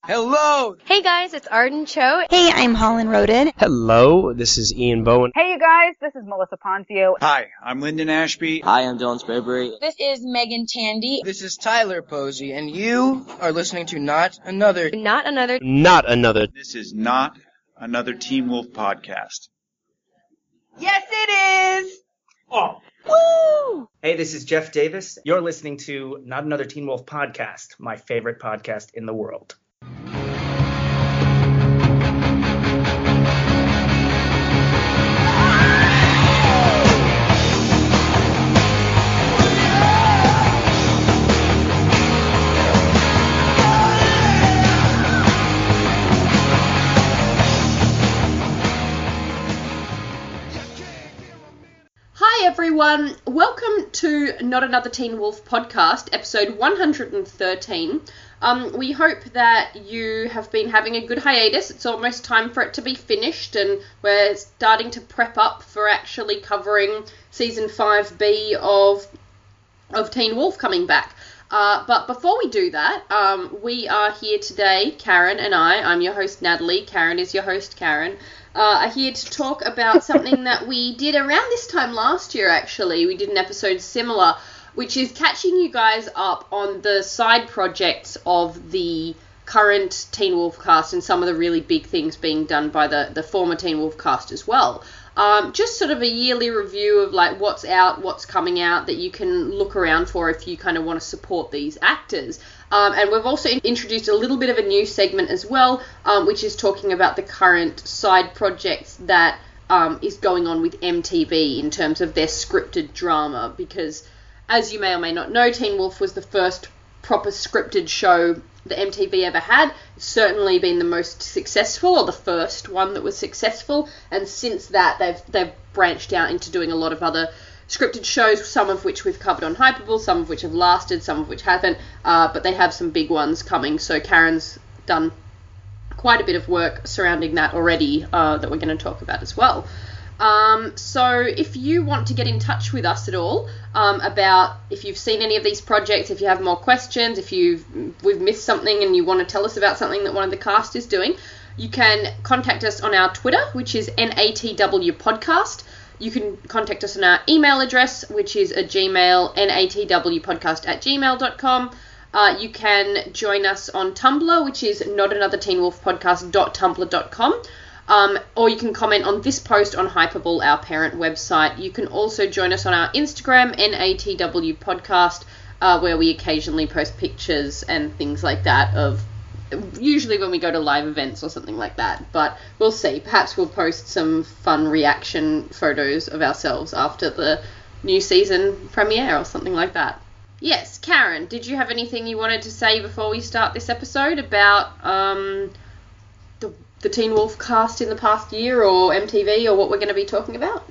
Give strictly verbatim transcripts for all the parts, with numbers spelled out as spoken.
Hello! Hey guys, it's Arden Cho. Hey, I'm Holland Roden. Hello, this is Ian Bowen. Hey you guys, this is Melissa Ponzio. Hi, I'm Lyndon Ashby. Hi, I'm Dylan Sperberry. This is Megan Tandy. This is Tyler Posey, and you are listening to Not Another. Not Another. Not Another. This is Not Another Teen Wolf podcast. Yes, it is! Oh. Woo! Hey, this is Jeff Davis. You're listening to Not Another Teen Wolf podcast, my favorite podcast in the world. Hi everyone, welcome to Not Another Teen Wolf podcast, episode one hundred thirteen. Um, we hope that you have been having a good hiatus. It's almost time for it to be finished, and we're starting to prep up for actually covering season five B of of Teen Wolf coming back. Uh, but before we do that, um, we are here today, Karen and I. I'm your host, Natalie. Karen is your host, Karen. Uh, are here to talk about something that we did around this time last year, actually. We did an episode similar, which is catching you guys up on the side projects of the current Teen Wolf cast and some of the really big things being done by the, the former Teen Wolf cast as well. Um, just sort of a yearly review of like what's out, what's coming out that you can look around for if you kind of want to support these actors. Um, and we've also introduced a little bit of a new segment as well, um, which is talking about the current side projects that um, is going on with M T V in terms of their scripted drama. Because, as you may or may not know, Teen Wolf was the first proper scripted show that M T V ever had. It's certainly been the most successful, or the first one that was successful. And since that, they've they've branched out into doing a lot of other scripted shows, some of which we've covered on Hypable, some of which have lasted, some of which haven't, uh, but they have some big ones coming, so Karen's done quite a bit of work surrounding that already uh, that we're going to talk about as well. Um, so if you want to get in touch with us at all um, about if you've seen any of these projects, if you have more questions, if you've we've missed something and you want to tell us about something that one of the cast is doing, you can contact us on our Twitter, which is N A T W Podcast. You can contact us on our email address, which is a Gmail, natwpodcast at gmail dot com. Uh, you can join us on Tumblr, which is notanotherteenwolfpodcast dot tumblr dot com. Um, or you can comment on this post on Hypable, our parent website. You can also join us on our Instagram, N A T W Podcast, uh, where we occasionally post pictures and things like that of usually when we go to live events or something like that, but we'll see. Perhaps we'll post some fun reaction photos of ourselves after the new season premiere or something like that. Yes, Karen, did you have anything you wanted to say before we start this episode about um, the, the Teen Wolf cast in the past year, or M T V, or what we're going to be talking about?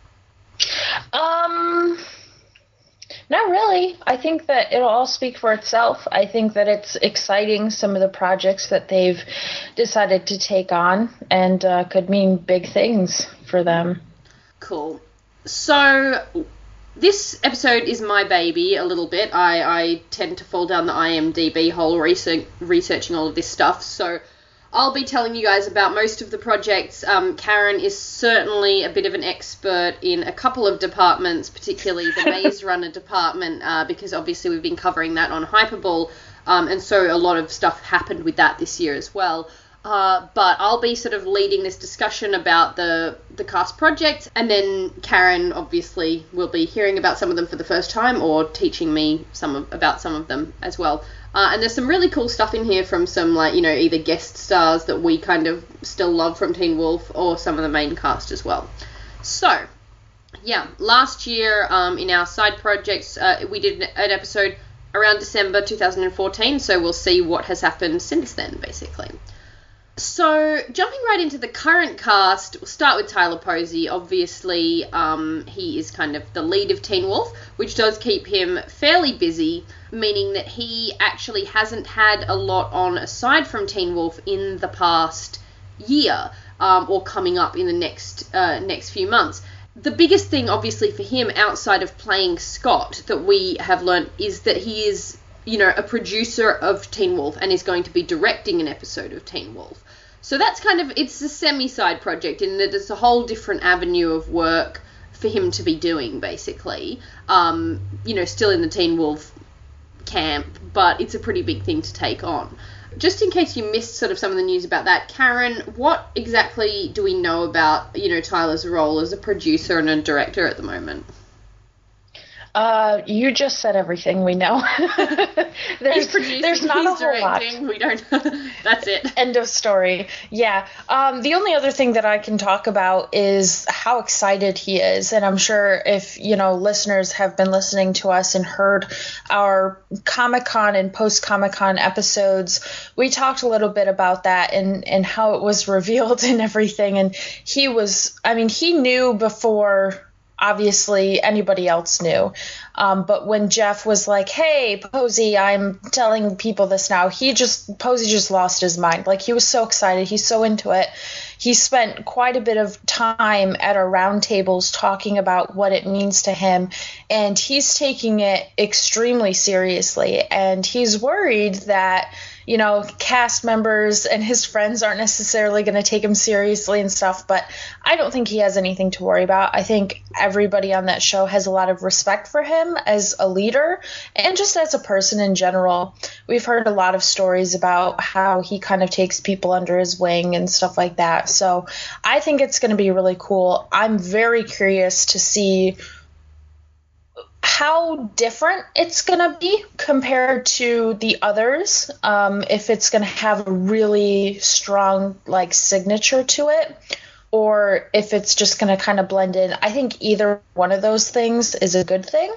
Um... Not really. I think that it'll all speak for itself. I think that it's exciting, some of the projects that they've decided to take on, and uh, could mean big things for them. Cool. So this episode is my baby a little bit. I, I tend to fall down the I M D B hole research, researching all of this stuff, so I'll be telling you guys about most of the projects. Um, Karen is certainly a bit of an expert in a couple of departments, particularly the Maze Runner department, uh, because obviously we've been covering that on Hypable, um, and so a lot of stuff happened with that this year as well. Uh, but I'll be sort of leading this discussion about the, the cast projects, and then Karen obviously will be hearing about some of them for the first time, or teaching me some of, about some of them as well. Uh, and there's some really cool stuff in here from some, like, you know, either guest stars that we kind of still love from Teen Wolf, or some of the main cast as well. So, yeah, last year um, in our side projects, uh, we did an episode around December two thousand fourteen, so we'll see what has happened since then, basically. So, jumping right into the current cast, we'll start with Tyler Posey. Obviously, um, he is kind of the lead of Teen Wolf, which does keep him fairly busy, meaning that he actually hasn't had a lot on aside from Teen Wolf in the past year, um, or coming up in the next uh, next few months. The biggest thing, obviously, for him outside of playing Scott that we have learnt is that he is you know, a producer of Teen Wolf and is going to be directing an episode of Teen Wolf. So that's kind of, it's a semi-side project in that it's a whole different avenue of work for him to be doing, basically. Um, you know, still in the Teen Wolf camp, but it's a pretty big thing to take on. Just in case you missed sort of some of the news about that, Karen, what exactly do we know about, you know, Tyler's role as a producer and a director at the moment? Uh, you just said everything we know. there's, he's producing, there's not he's a whole directing. lot. We don't. That's it. End of story. Yeah. Um, the only other thing that I can talk about is how excited he is, and I'm sure if you know listeners have been listening to us and heard our Comic-Con and post Comic-Con episodes, we talked a little bit about that and and how it was revealed and everything. And he was, I mean, he knew before. Obviously, anybody else knew. Um, but when Jeff was like, hey, Posey, I'm telling people this now, he just, Posey just lost his mind. Like, he was so excited. He's so into it. He spent quite a bit of time at our roundtables talking about what it means to him. And he's taking it extremely seriously. And he's worried that, you know, cast members and his friends aren't necessarily going to take him seriously and stuff, but I don't think he has anything to worry about. I think everybody on that show has a lot of respect for him as a leader and just as a person in general. We've heard a lot of stories about how he kind of takes people under his wing and stuff like that. So I think it's going to be really cool. I'm very curious to see how different it's going to be compared to the others, um, if it's going to have a really strong like signature to it, or if it's just going to kind of blend in. I think either one of those things is a good thing.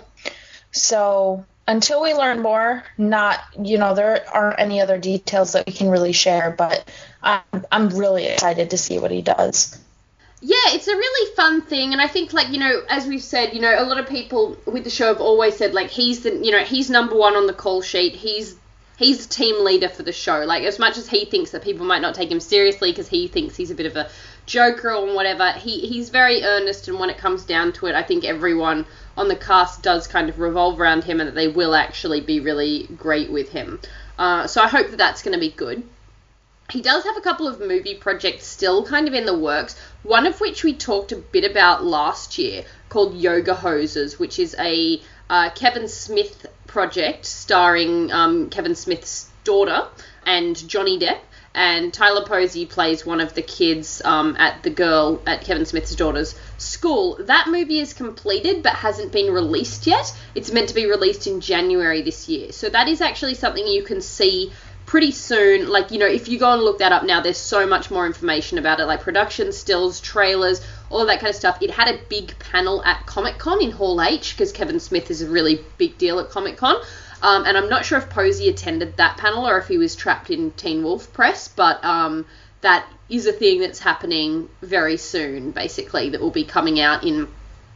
So until we learn more, not, you know, there aren't any other details that we can really share, but I'm, I'm really excited to see what he does. Yeah, it's a really fun thing, and I think, like, you know, as we've said, you know, a lot of people with the show have always said, like, he's the, you know, he's number one on the call sheet, he's he's the team leader for the show. Like, as much as he thinks that people might not take him seriously because he thinks he's a bit of a joker or whatever, he he's very earnest, and when it comes down to it, I think everyone on the cast does kind of revolve around him, and that they will actually be really great with him. Uh, so I hope that that's going to be good. He does have a couple of movie projects still kind of in the works, one of which we talked a bit about last year, called Yoga Hosers, which is a uh, Kevin Smith project starring um, Kevin Smith's daughter and Johnny Depp, and Tyler Posey plays one of the kids um, at the girl at Kevin Smith's daughter's school. That movie is completed but hasn't been released yet. It's meant to be released in January this year. So that is actually something you can see pretty soon. Like, you know, if you go and look that up now, there's so much more information about it, like production, stills, trailers, all of that kind of stuff. It had a big panel at Comic-Con in Hall H, because Kevin Smith is a really big deal at Comic-Con. Um, and I'm not sure if Posey attended that panel or if he was trapped in Teen Wolf Press, but um, that is a thing that's happening very soon, basically, that will be coming out in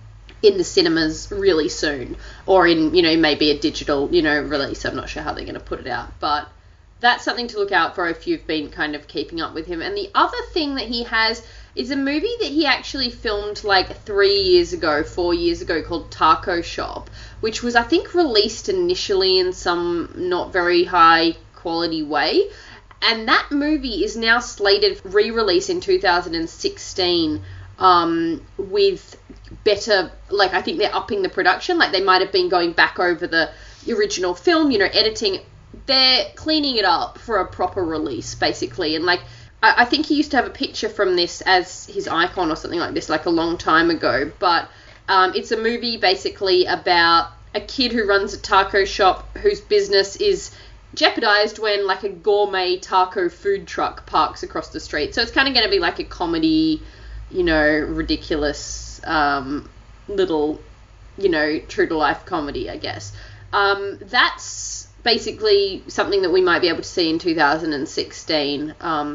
in the cinemas really soon, or in, you know, maybe a digital, you know, release. I'm not sure how they're going to put it out, but that's something to look out for if you've been kind of keeping up with him. And the other thing that he has is a movie that he actually filmed like three years ago, four years ago, called Taco Shop, which was, I think, released initially in some not very high quality way. And that movie is now slated for re-release in two thousand sixteen um, with better, like, I think they're upping the production. Like, they might have been going back over the original film, you know, editing. They're cleaning it up for a proper release, basically. And, like, I, I think he used to have a picture from this as his icon or something like this, like, a long time ago. But um, it's a movie, basically, about a kid who runs a taco shop whose business is jeopardized when, like, a gourmet taco food truck parks across the street. So it's kind of going to be like a comedy, you know, ridiculous um, little, you know, true-to-life comedy, I guess. Um, that's basically something that we might be able to see in two thousand sixteen, um,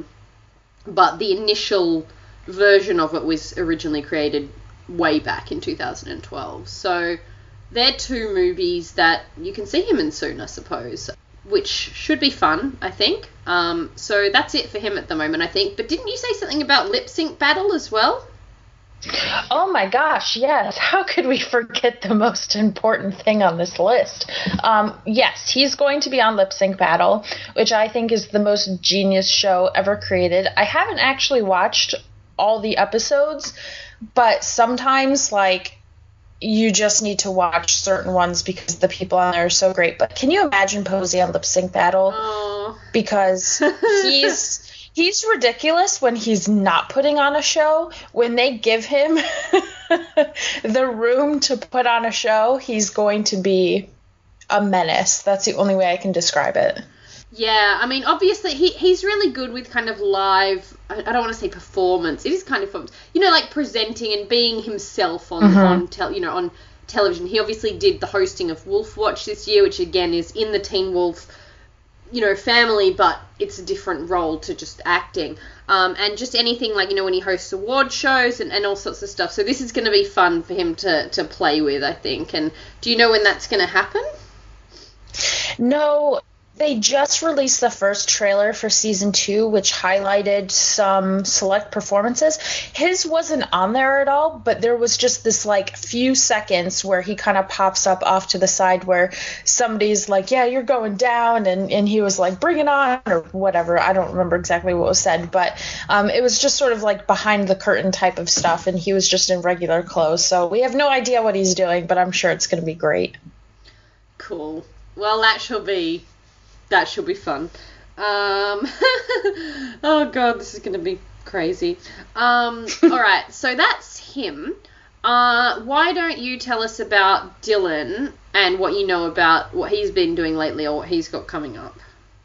but the initial version of it was originally created way back in two thousand twelve. So they're two movies that you can see him in soon, I suppose, which should be fun, I think. Um, so that's it for him at the moment, I think. But didn't you say something about Lip Sync Battle as well? Oh my gosh, yes. How could we forget the most important thing on this list? Um, yes, he's going to be on Lip Sync Battle, which I think is the most genius show ever created. I haven't actually watched all the episodes, but sometimes, like, you just need to watch certain ones because the people on there are so great. But can you imagine Posey on Lip Sync Battle? Oh. Because he's... He's ridiculous when he's not putting on a show. When they give him the room to put on a show, he's going to be a menace. That's the only way I can describe it. Yeah, I mean, obviously, he he's really good with kind of live, I, I don't want to say performance. It is kind of, you know, like presenting and being himself on, mm-hmm. on tel- you know, on television. He obviously did the hosting of Wolf Watch this year, which, again, is in the Teen Wolf, you know, family, but it's a different role to just acting. Um, and just anything like, you know, when he hosts award shows and, and all sorts of stuff. So this is going to be fun for him to, to play with, I think. And do you know when that's going to happen? No, they just released the first trailer for season two, which highlighted some select performances. His wasn't on there at all, but there was just this, like, few seconds where he kind of pops up off to the side where somebody's like, yeah, you're going down, and, and he was like, bring it on, or whatever. I don't remember exactly what was said, but um, it was just sort of like behind the curtain type of stuff, and he was just in regular clothes. So we have no idea what he's doing, but I'm sure it's going to be great. Cool. Well, that shall be... That should be fun. Um, oh, God, this is going to be crazy. Um, all right, so that's him. Uh, why don't you tell us about Dylan and what you know about what he's been doing lately or what he's got coming up?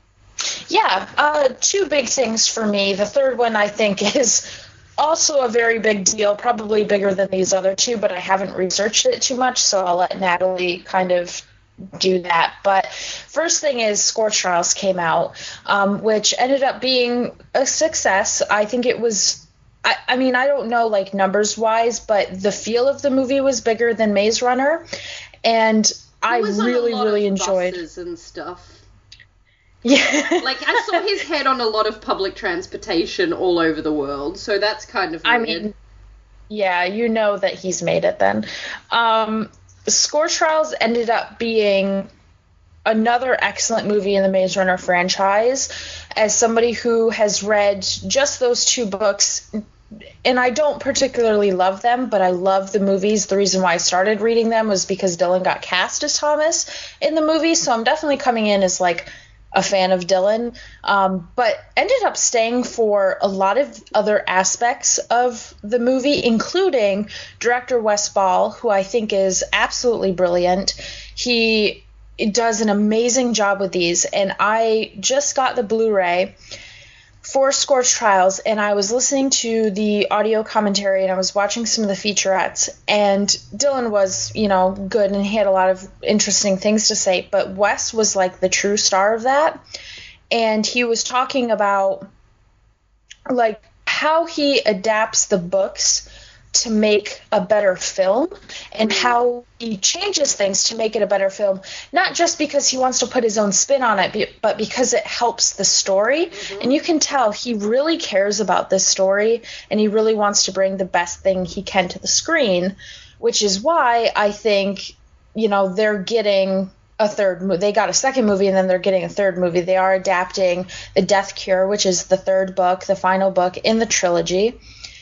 Yeah, uh, two big things for me. The third one, I think, is also a very big deal, probably bigger than these other two, but I haven't researched it too much, so I'll let Natalie kind of do that. But first thing is Scorch Trials came out, um, which ended up being a success. I think it was, I, I mean, I don't know, like, numbers-wise, but the feel of the movie was bigger than Maze Runner, and I really, really enjoyed buses and stuff. Yeah. Like, I saw his head on a lot of public transportation all over the world, so that's kind of weird. I mean, yeah, you know that he's made it then. Um, Scorch Trials ended up being another excellent movie in the Maze Runner franchise. As somebody who has read just those two books, and I don't particularly love them, but I love the movies. The reason why I started reading them was because Dylan got cast as Thomas in the movie, so I'm definitely coming in as, like, a fan of Dylan, um, but ended up staying for a lot of other aspects of the movie, including director Wes Ball, who I think is absolutely brilliant. He does an amazing job with these, and I just got the Blu-ray for Scorch Trials, and I was listening to the audio commentary, and I was watching some of the featurettes, and Dylan was, you know, good, and he had a lot of interesting things to say, but Wes was, like, the true star of that, and he was talking about, like, how he adapts the books to make a better film, and how he changes things to make it a better film, not just because he wants to put his own spin on it, but because it helps the story. Mm-hmm. And you can tell he really cares about this story, and he really wants to bring the best thing he can to the screen, which is why I think, you know, they're getting a third movie. They got a second movie, and then they're getting a third movie. They are adapting The Death Cure, which is the third book, the final book in the trilogy.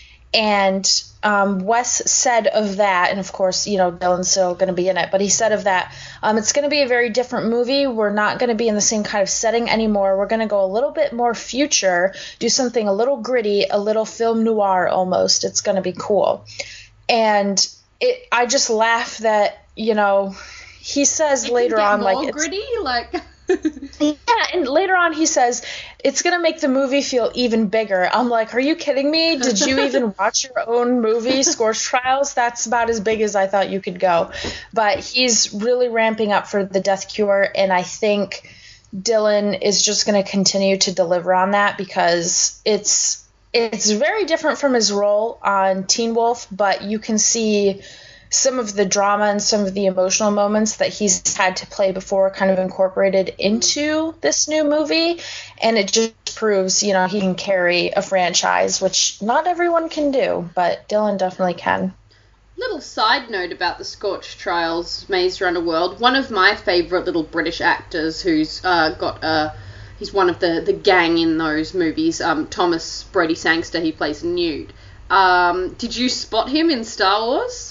And um, Wes said of that, and of course, you know, Dylan's still going to be in it, but he said of that, um, it's going to be a very different movie. We're not going to be in the same kind of setting anymore. We're going to go a little bit more future, do something a little gritty, a little film noir almost. It's going to be cool. And it, I just laugh that, you know, he says it later on, more like, gritty, like. Yeah, and later on he says it's going to make the movie feel even bigger. I'm like, are you kidding me? Did you even watch your own movie, Scorch Trials? That's about as big as I thought you could go. But he's really ramping up for The Death Cure, and I think Dylan is just going to continue to deliver on that because it's it's very different from his role on Teen Wolf, but you can see some of the drama and some of the emotional moments that he's had to play before kind of incorporated into this new movie. And it just proves, you know, he can carry a franchise, which not everyone can do, but Dylan definitely can. Little side note about the Scorch Trials Maze Runner world. One of my favourite little British actors who's uh, got a... He's one of the, the gang in those movies, um, Thomas Brodie Sangster. He plays Newt. Um, did you spot him in Star Wars?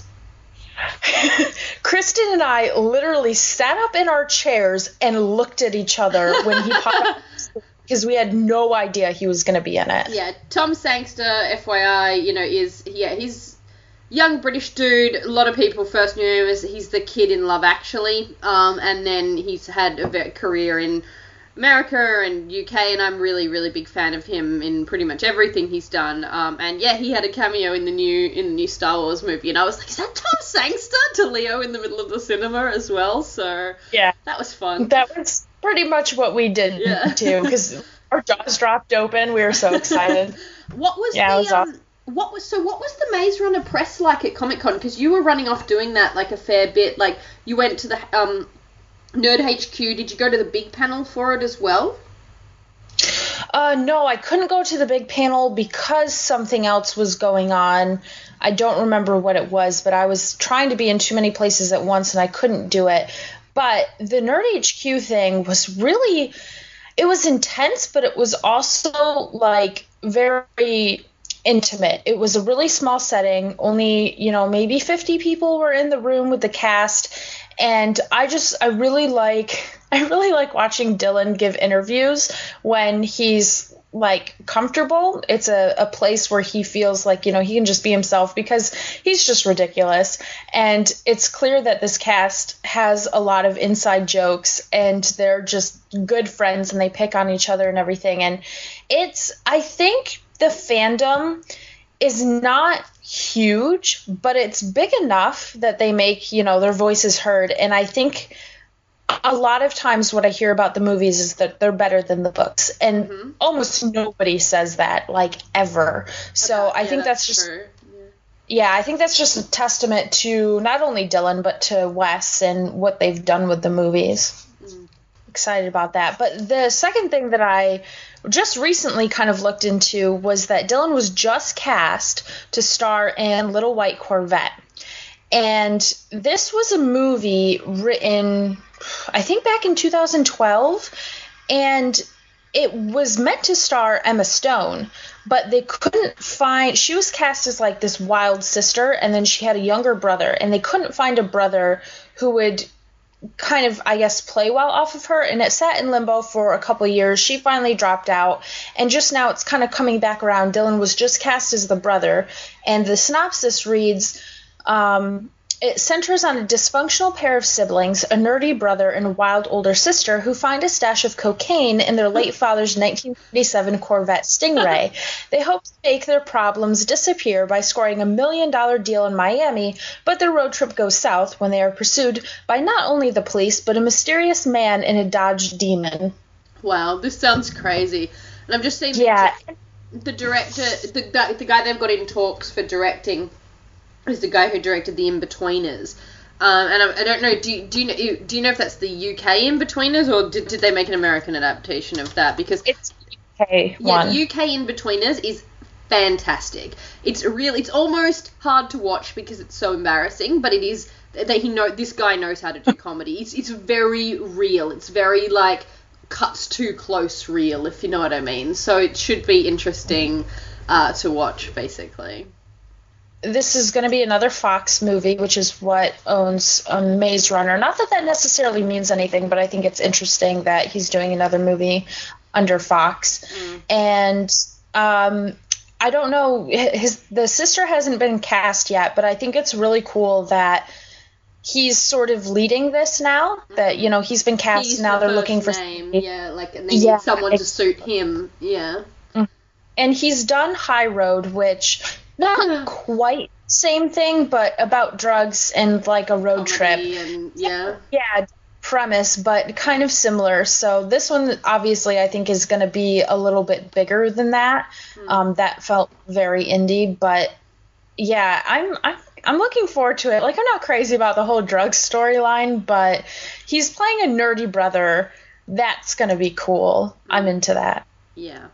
Kristen and I literally sat up in our chairs and looked at each other when he popped up because we had no idea he was going to be in it. Yeah, Tom Sangster, F Y I, you know, is, yeah, he's young British dude. A lot of people first knew him as he's the kid in Love Actually, um, and then he's had a ve- career in America and U K, and I'm really, really big fan of him in pretty much everything he's done. Um, and yeah, he had a cameo in the new in the new Star Wars movie, and I was like, is that Tom Sangster? To Leo in the middle of the cinema as well. So yeah, that was fun. That was pretty much what we did yeah. too, because our jaws dropped open. We were so excited. What was yeah, the it was um, awesome. What was so? What was the Maze Runner press like at Comic Con? Because you were running off doing that like a fair bit. Like you went to the um, Nerd H Q. Did you go to the big panel for it as well? Uh, no, I couldn't go to the big panel because something else was going on. I don't remember what it was, but I was trying to be in too many places at once and I couldn't do it. But the Nerd H Q thing was really, it was intense, but it was also like very intimate. It was a really small setting. Only, you know, maybe fifty people were in the room with the cast. And I just, I really like, I really like watching Dylan give interviews when he's like comfortable. It's a, a place where he feels like, you know, he can just be himself because he's just ridiculous. And it's clear that this cast has a lot of inside jokes and they're just good friends and they pick on each other and everything. And it's, I think the fandom is not huge, but it's big enough that they make, you know, their voices heard. And I think a lot of times what I hear about the movies is that they're better than the books. And mm-hmm. almost nobody says that, like, ever. So okay, I yeah, think that's, that's just... Yeah. yeah, I think that's just a testament to not only Dylan, but to Wes and what they've done with the movies. Mm. Excited about that. But the second thing that I just recently kind of looked into was that Dylan was just cast to star in Little White Corvette. And this was a movie written, I think, back in two thousand twelve, and it was meant to star Emma Stone, but they couldn't find, she was cast as like this wild sister, and then she had a younger brother, and they couldn't find a brother who would kind of, I guess, play well off of her, and it sat in limbo for a couple of years. She finally dropped out, and just now it's kind of coming back around. Dylan was just cast as the brother, and the synopsis reads, um, it centers on a dysfunctional pair of siblings, a nerdy brother and a wild older sister, who find a stash of cocaine in their late father's nineteen thirty-seven Corvette Stingray. They hope to make their problems disappear by scoring a million-dollar deal in Miami, but their road trip goes south when they are pursued by not only the police, but a mysterious man in a Dodge Demon. Wow, this sounds crazy. And I'm just saying yeah. the, the director, the, the guy they've got in talks for directing is the guy who directed The In-Betweeners. Um, and I, I don't know, do you, do you know do you know if that's the U K In-Betweeners, or did, did they make an American adaptation of that? Because it's U K yeah, one. the U K In-Betweeners is fantastic. It's real. It's almost hard to watch because it's so embarrassing, but it is that he know this guy knows how to do comedy. It's it's very real. It's very like cuts too close real, if you know what I mean. So it should be interesting uh, to watch, basically. This is going to be another Fox movie, which is what owns um, Maze Runner. Not that that necessarily means anything, but I think it's interesting that he's doing another movie under Fox. Mm. And um, I don't know, his the sister hasn't been cast yet, but I think it's really cool that he's sort of leading this now. That, you know, he's been cast, he's now the they're looking for name. Yeah, like, and they yeah, need someone to suit him. Yeah. And he's done High Road, which not quite same thing, but about drugs and like a road Comedy trip. And, yeah. Yeah, premise, but kind of similar. So this one, obviously, I think is going to be a little bit bigger than that. Hmm. Um, that felt very indie, but yeah, I'm I'm I'm looking forward to it. Like, I'm not crazy about the whole drug storyline, but he's playing a nerdy brother. That's going to be cool. I'm into that. Yeah.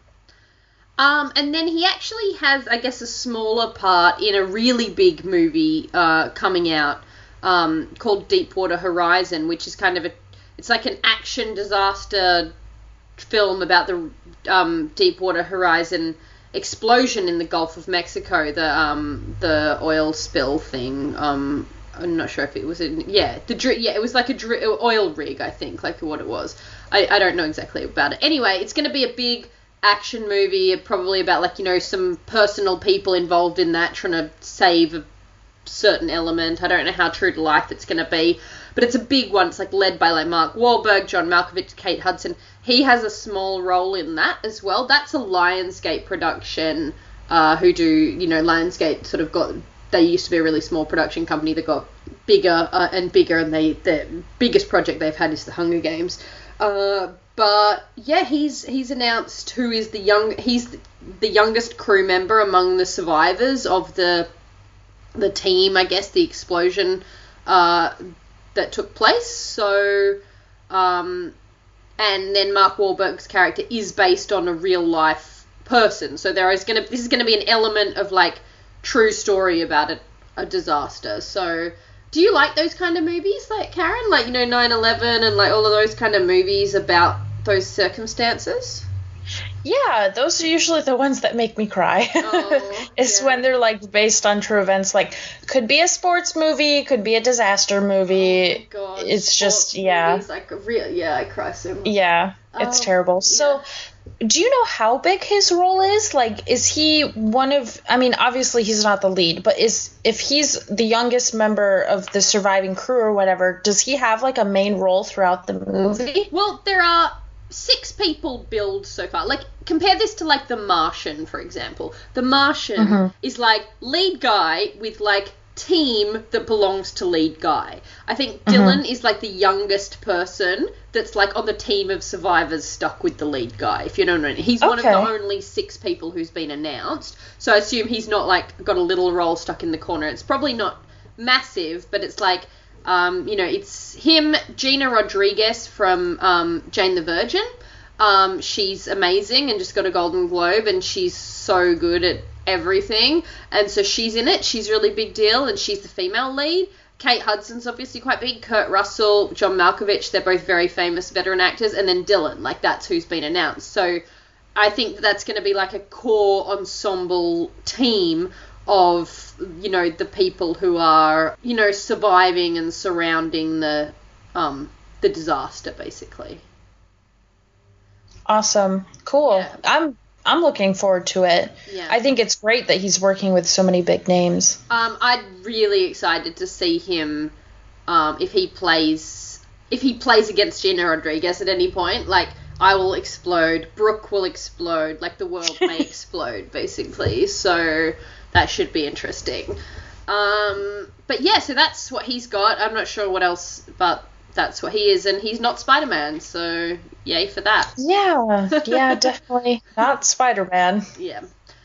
Um, and then he actually has, I guess, a smaller part in a really big movie uh, coming out um, called Deepwater Horizon, which is kind of a, it's like an action disaster film about the um, Deepwater Horizon explosion in the Gulf of Mexico, the um, the oil spill thing. Um, I'm not sure if it was in, yeah, the dri- yeah, it was like a dri- oil rig, I think, like what it was. I, I don't know exactly about it. Anyway, it's going to be a big action movie, probably about, like, you know, some personal people involved in that trying to save a certain element. I don't know how true to life it's going to be, but it's a big one. It's like led by like Mark Wahlberg, John Malkovich, Kate Hudson. He has a small role in that as well. That's a Lionsgate production, uh, who do, you know, Lionsgate sort of got, they used to be a really small production company that got bigger uh, and bigger, and they the biggest project they've had is the Hunger Games. Uh, But yeah, he's he's announced who is the young he's the youngest crew member among the survivors of the the team, I guess, the explosion uh, that took place. So, um, and then Mark Wahlberg's character is based on a real life person. So there is gonna this is gonna be an element of like true story about a, a disaster. So. Do you like those kind of movies, like, Karen? Like, you know, nine eleven and, like, all of those kind of movies about those circumstances? Yeah, those are usually the ones that make me cry. Oh, it's yeah. when they're, like, based on true events. Like, could be a sports movie, could be a disaster movie. Oh, God. It's sports just, yeah. Movies, like, real, yeah, I cry so much. Yeah, it's oh, terrible. So... Yeah. Do you know how big his role is? Like, is he one of, I mean, obviously he's not the lead, but is, if he's the youngest member of the surviving crew or whatever, does he have, like, a main role throughout the movie? Well, there are six people billed so far. Like, compare this to, like, The Martian, for example. The Martian mm-hmm. is, like, lead guy with, like, team that belongs to lead guy. I think Dylan mm-hmm. is, like, the youngest person that's, like, on the team of survivors stuck with the lead guy, if you know what I mean. He's okay. one of the only six people who's been announced, so I assume he's not, like, got a little role stuck in the corner. It's probably not massive, but it's, like, um, you know, it's him, Gina Rodriguez from um, Jane the Virgin. Um, she's amazing and just got a Golden Globe, and she's so good at everything, and so she's in it. She's a really big deal, and she's the female lead. Kate Hudson's obviously quite big. Kurt Russell, John Malkovich, they're both very famous veteran actors, and then Dylan, like, that's who's been announced. So I think that's going to be like a core ensemble team of, you know, the people who are, you know, surviving and surrounding the um the disaster, basically. Awesome. Cool. Yeah. I'm I'm looking forward to it. Yeah. I think it's great that he's working with so many big names. Um, I'm really excited to see him, um, if he plays, if he plays against Gina Rodriguez at any point. Like, I will explode, Brooke will explode, like, the world may explode, basically. So that should be interesting. Um, but yeah, so that's what he's got. I'm not sure what else, but that's what he is, and he's not Spider-Man, so yay for that. Yeah, yeah, definitely not Spider-Man. Yeah.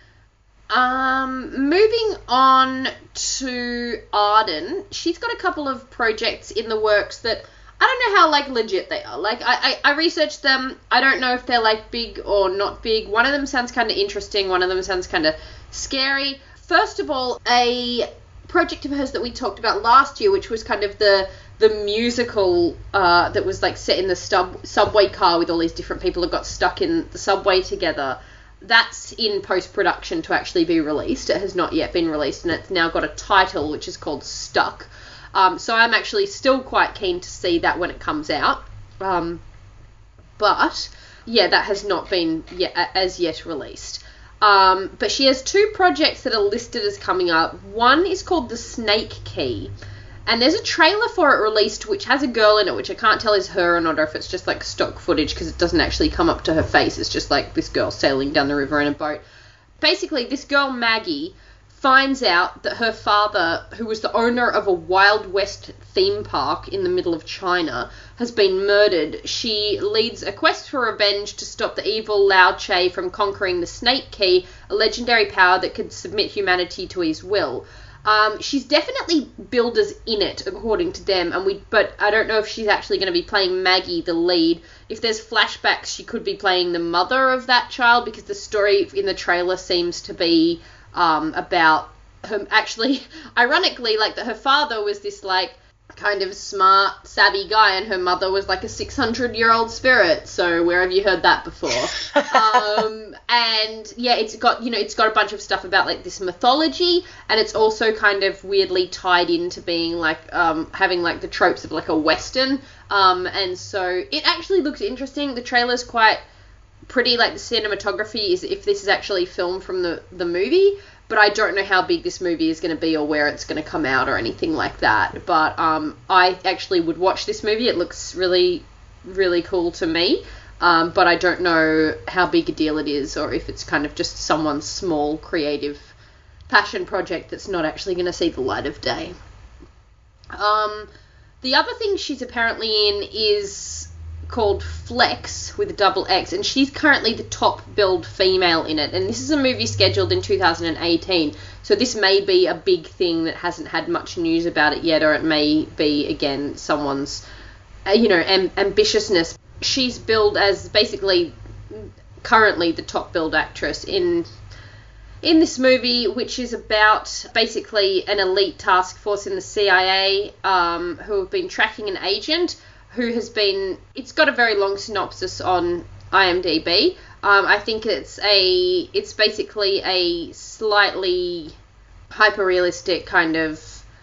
Um, moving on to Arden, she's got a couple of projects in the works that I don't know how, like, legit they are. Like, I, I, I researched them. I don't know if they're, like, big or not big. One of them sounds kind of interesting. One of them sounds kind of scary. First of all, a project of hers that we talked about last year, which was kind of the the musical uh, that was, like, set in the stub- subway car with all these different people who got stuck in the subway together. That's in post-production to actually be released. It has not yet been released, and it's now got a title, which is called Stuck. Um, so I'm actually still quite keen to see that when it comes out. Um, but, yeah, that has not been yet, as yet released. Um, but she has two projects that are listed as coming up. One is called The Snake Key. And there's a trailer for it released which has a girl in it, which I can't tell is her or not, or if it's just, like, stock footage, because it doesn't actually come up to her face. It's just, like, this girl sailing down the river in a boat. Basically, this girl, Maggie, finds out that her father, who was the owner of a Wild West theme park in the middle of China, has been murdered. She leads a quest for revenge to stop the evil Lao Che from conquering the Snake Key, a legendary power that could submit humanity to his will. Um, she's definitely billed as in it, according to them, and we. But I don't know if she's actually going to be playing Maggie, the lead. If there's flashbacks, she could be playing the mother of that child, because the story in the trailer seems to be um, about her. Actually, ironically, like that, her father was this like kind of smart, savvy guy, and her mother was like a six hundred year old spirit. So where have you heard that before? um, and yeah, it's got, you know, it's got a bunch of stuff about like this mythology, and it's also kind of weirdly tied into being like um, having like the tropes of like a Western. Um, and so it actually looks interesting. The trailer's quite pretty, like the cinematography is if this is actually filmed from the, the movie. But I don't know how big this movie is going to be or where it's going to come out or anything like that. But um, I actually would watch this movie. It looks really, really cool to me. Um, but I don't know how big a deal it is, or if it's kind of just someone's small creative passion project that's not actually going to see the light of day. Um, the other thing she's apparently in is called Flex with a double X, and she's currently the top billed female in it, and this is a movie scheduled in two thousand eighteen, so this may be a big thing that hasn't had much news about it yet, or it may be again someone's uh, you know am- ambitiousness. She's billed as basically currently the top billed actress in in this movie, which is about basically an elite task force in the C I A um, who have been tracking an agent who has been, it's got a very long synopsis on IMDb. Um, I think it's a, it's basically a slightly hyper-realistic kind of,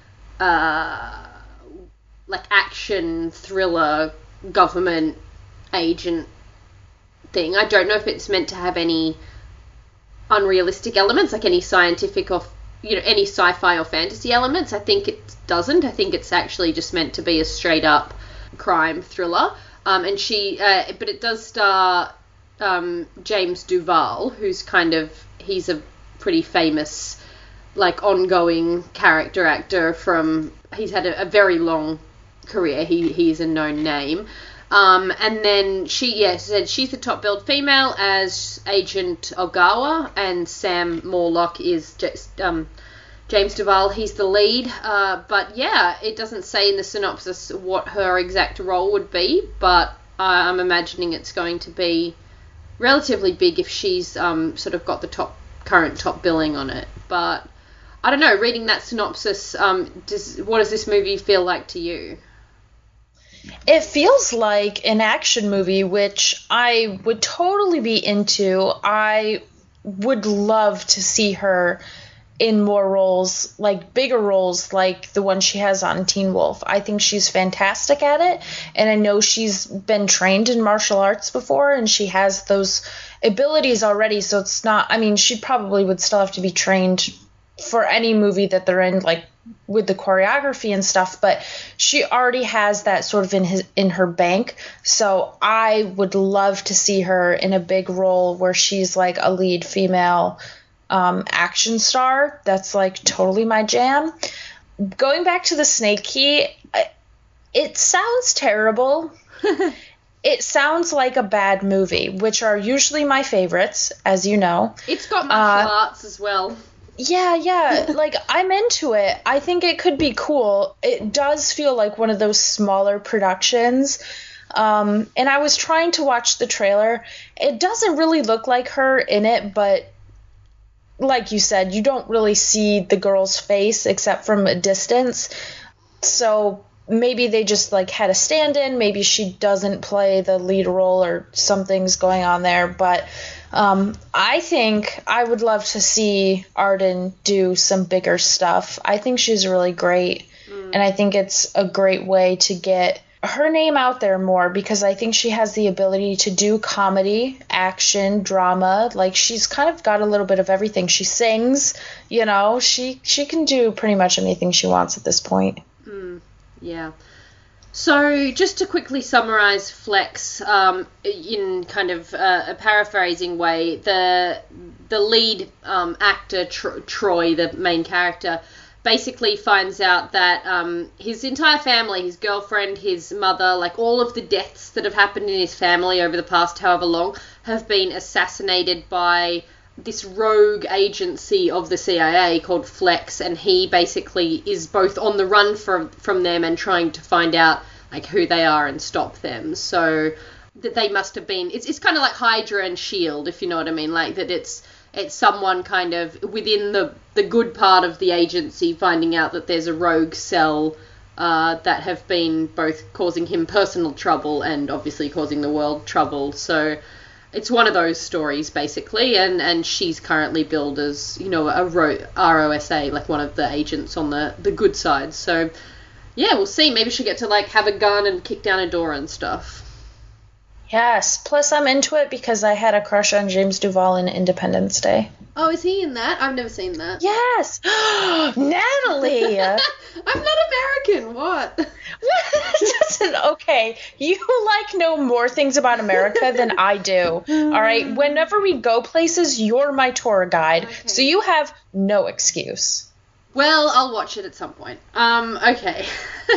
uh, like action thriller government agent thing. I don't know if it's meant to have any unrealistic elements, like any scientific or, you know, any sci-fi or fantasy elements. I think it doesn't. I think it's actually just meant to be a straight-up crime thriller, um, and she, uh, but it does star um, James Duval, who's kind of, he's a pretty famous, like, ongoing character actor from, he's had a, a very long career, he he's a known name, um, and then she, yeah, said she's the top billed female as Agent Ogawa, and Sam Morlock is just, um, James Duval, he's the lead, uh, but yeah, it doesn't say in the synopsis what her exact role would be, but uh, I'm imagining it's going to be relatively big if she's um, sort of got the top current top billing on it. But I don't know, reading that synopsis, um, does what does this movie feel like to you? It feels like an action movie, which I would totally be into. I would love to see her in more roles, like bigger roles like the one she has on Teen Wolf. I think she's fantastic at it, and I know she's been trained in martial arts before, and she has those abilities already, so it's not, I mean, she probably would still have to be trained for any movie that they're in, like with the choreography and stuff, but she already has that sort of in his in her bank, so I would love to see her in a big role where she's like a lead female Um, action star. That's like totally my jam. Going back to the Snake Key, it sounds terrible. It sounds like a bad movie, which are usually my favorites, as you know. It's got martial uh, arts as well. Yeah, yeah. Like, I'm into it. I think it could be cool. It does feel like one of those smaller productions. Um, and I was trying to watch the trailer. It doesn't really look like her in it, but like you said, you don't really see the girl's face except from a distance. So maybe they just like had a stand-in. Maybe she doesn't play the lead role or something's going on there. But um, I think I would love to see Arden do some bigger stuff. I think she's really great. Mm. And I think it's a great way to get her name out there more, because I think she has the ability to do comedy, action, drama. Like, she's kind of got a little bit of everything. She sings, you know, she she can do pretty much anything she wants at this point. Mm, yeah. So just to quickly summarize Flex, um, in kind of uh, a paraphrasing way, the the lead um, actor, Tro- Troy, the main character, basically finds out that um, his entire family, his girlfriend, his mother, like all of the deaths that have happened in his family over the past however long, have been assassinated by this rogue agency of the C I A called Flex, and he basically is both on the run from from them and trying to find out like who they are and stop them. So that they must have been. It's it's kind of like Hydra and Shield, if you know what I mean. Like that it's it's someone kind of within the the good part of the agency finding out that there's a rogue cell uh, that have been both causing him personal trouble and obviously causing the world trouble. So it's one of those stories, basically, and, and she's currently billed as, you know, a R O S A, like one of the agents on the, the good side. So, yeah, we'll see. Maybe she'll get to, like, have a gun and kick down a door and stuff. Yes. Plus, I'm into it because I had a crush on James Duval in Independence Day. Oh, is he in that? I've never seen that. Yes. Natalie! I'm not American. What? Listen, okay, you like know more things about America than I do. All right, whenever we go places, you're my tour guide, okay. So you have no excuse. Well, I'll watch it at some point. Um, okay.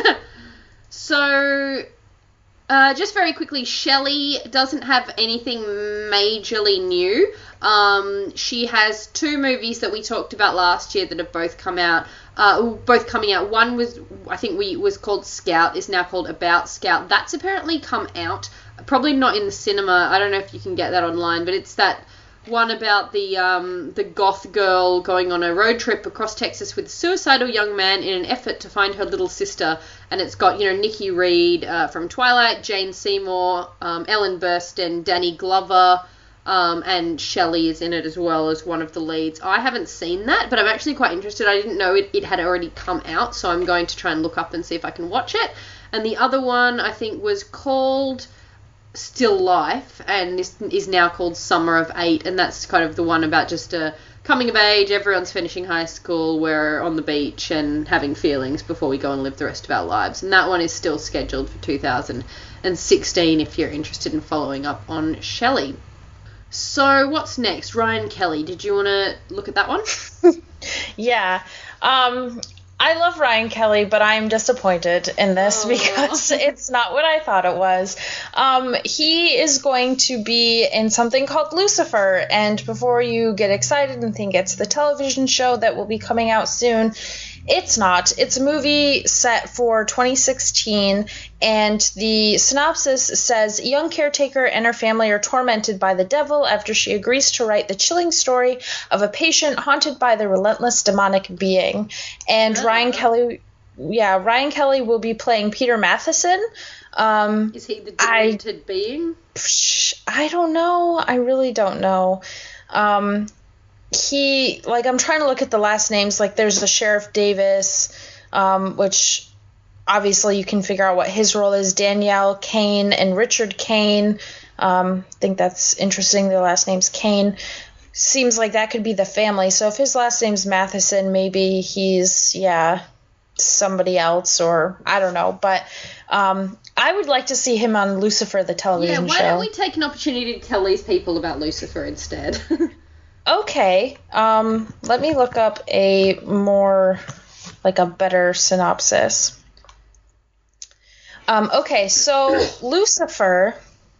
So, uh, just very quickly, Shelley doesn't have anything majorly new. Um, she has two movies that we talked about last year that have both come out. Uh, both coming out. One was, I think, we was called Scout, is now called About Scout. That's apparently come out. Probably not in the cinema. I don't know if you can get that online, but it's that one about the um, the goth girl going on a road trip across Texas with a suicidal young man in an effort to find her little sister. And it's got, you know, Nikki Reed uh, from Twilight, Jane Seymour, um, Ellen Burstyn, Danny Glover. Um, and Shelley is in it as well as one of the leads. I haven't seen that, but I'm actually quite interested. I didn't know it, it had already come out, so I'm going to try and look up and see if I can watch it. And the other one, I think, was called Still Life, and this is now called Summer of Eight, and that's kind of the one about just a coming of age, everyone's finishing high school, we're on the beach and having feelings before we go and live the rest of our lives. And that one is still scheduled for two thousand sixteen if you're interested in following up on Shelley. So what's next? Ryan Kelly. Did you want to look at that one? Yeah. Um, I love Ryan Kelly, but I'm disappointed in this oh. because it's not what I thought it was. Um, he is going to be in something called Lucifer, and before you get excited and think it's the television show that will be coming out soon, it's not. It's a movie set for twenty sixteen, and the synopsis says, young caretaker and her family are tormented by the devil after she agrees to write the chilling story of a patient haunted by the relentless demonic being. And oh. Ryan Kelly, yeah, Ryan Kelly will be playing Peter Matheson. Um, Is he the demented I, being? I don't know. I really don't know. Um... He, like, I'm trying to look at the last names. Like, there's the Sheriff Davis, um, which obviously you can figure out what his role is. Danielle Kane and Richard Kane. Um, I think that's interesting. Their last name's Kane. Seems like that could be the family. So if his last name's Matheson, maybe he's, yeah, somebody else, or I don't know. But um, I would like to see him on Lucifer, the television show. Yeah, why show. don't we take an opportunity to tell these people about Lucifer instead? Okay, um, let me look up a more, like a better synopsis. Um, okay, so Lucifer,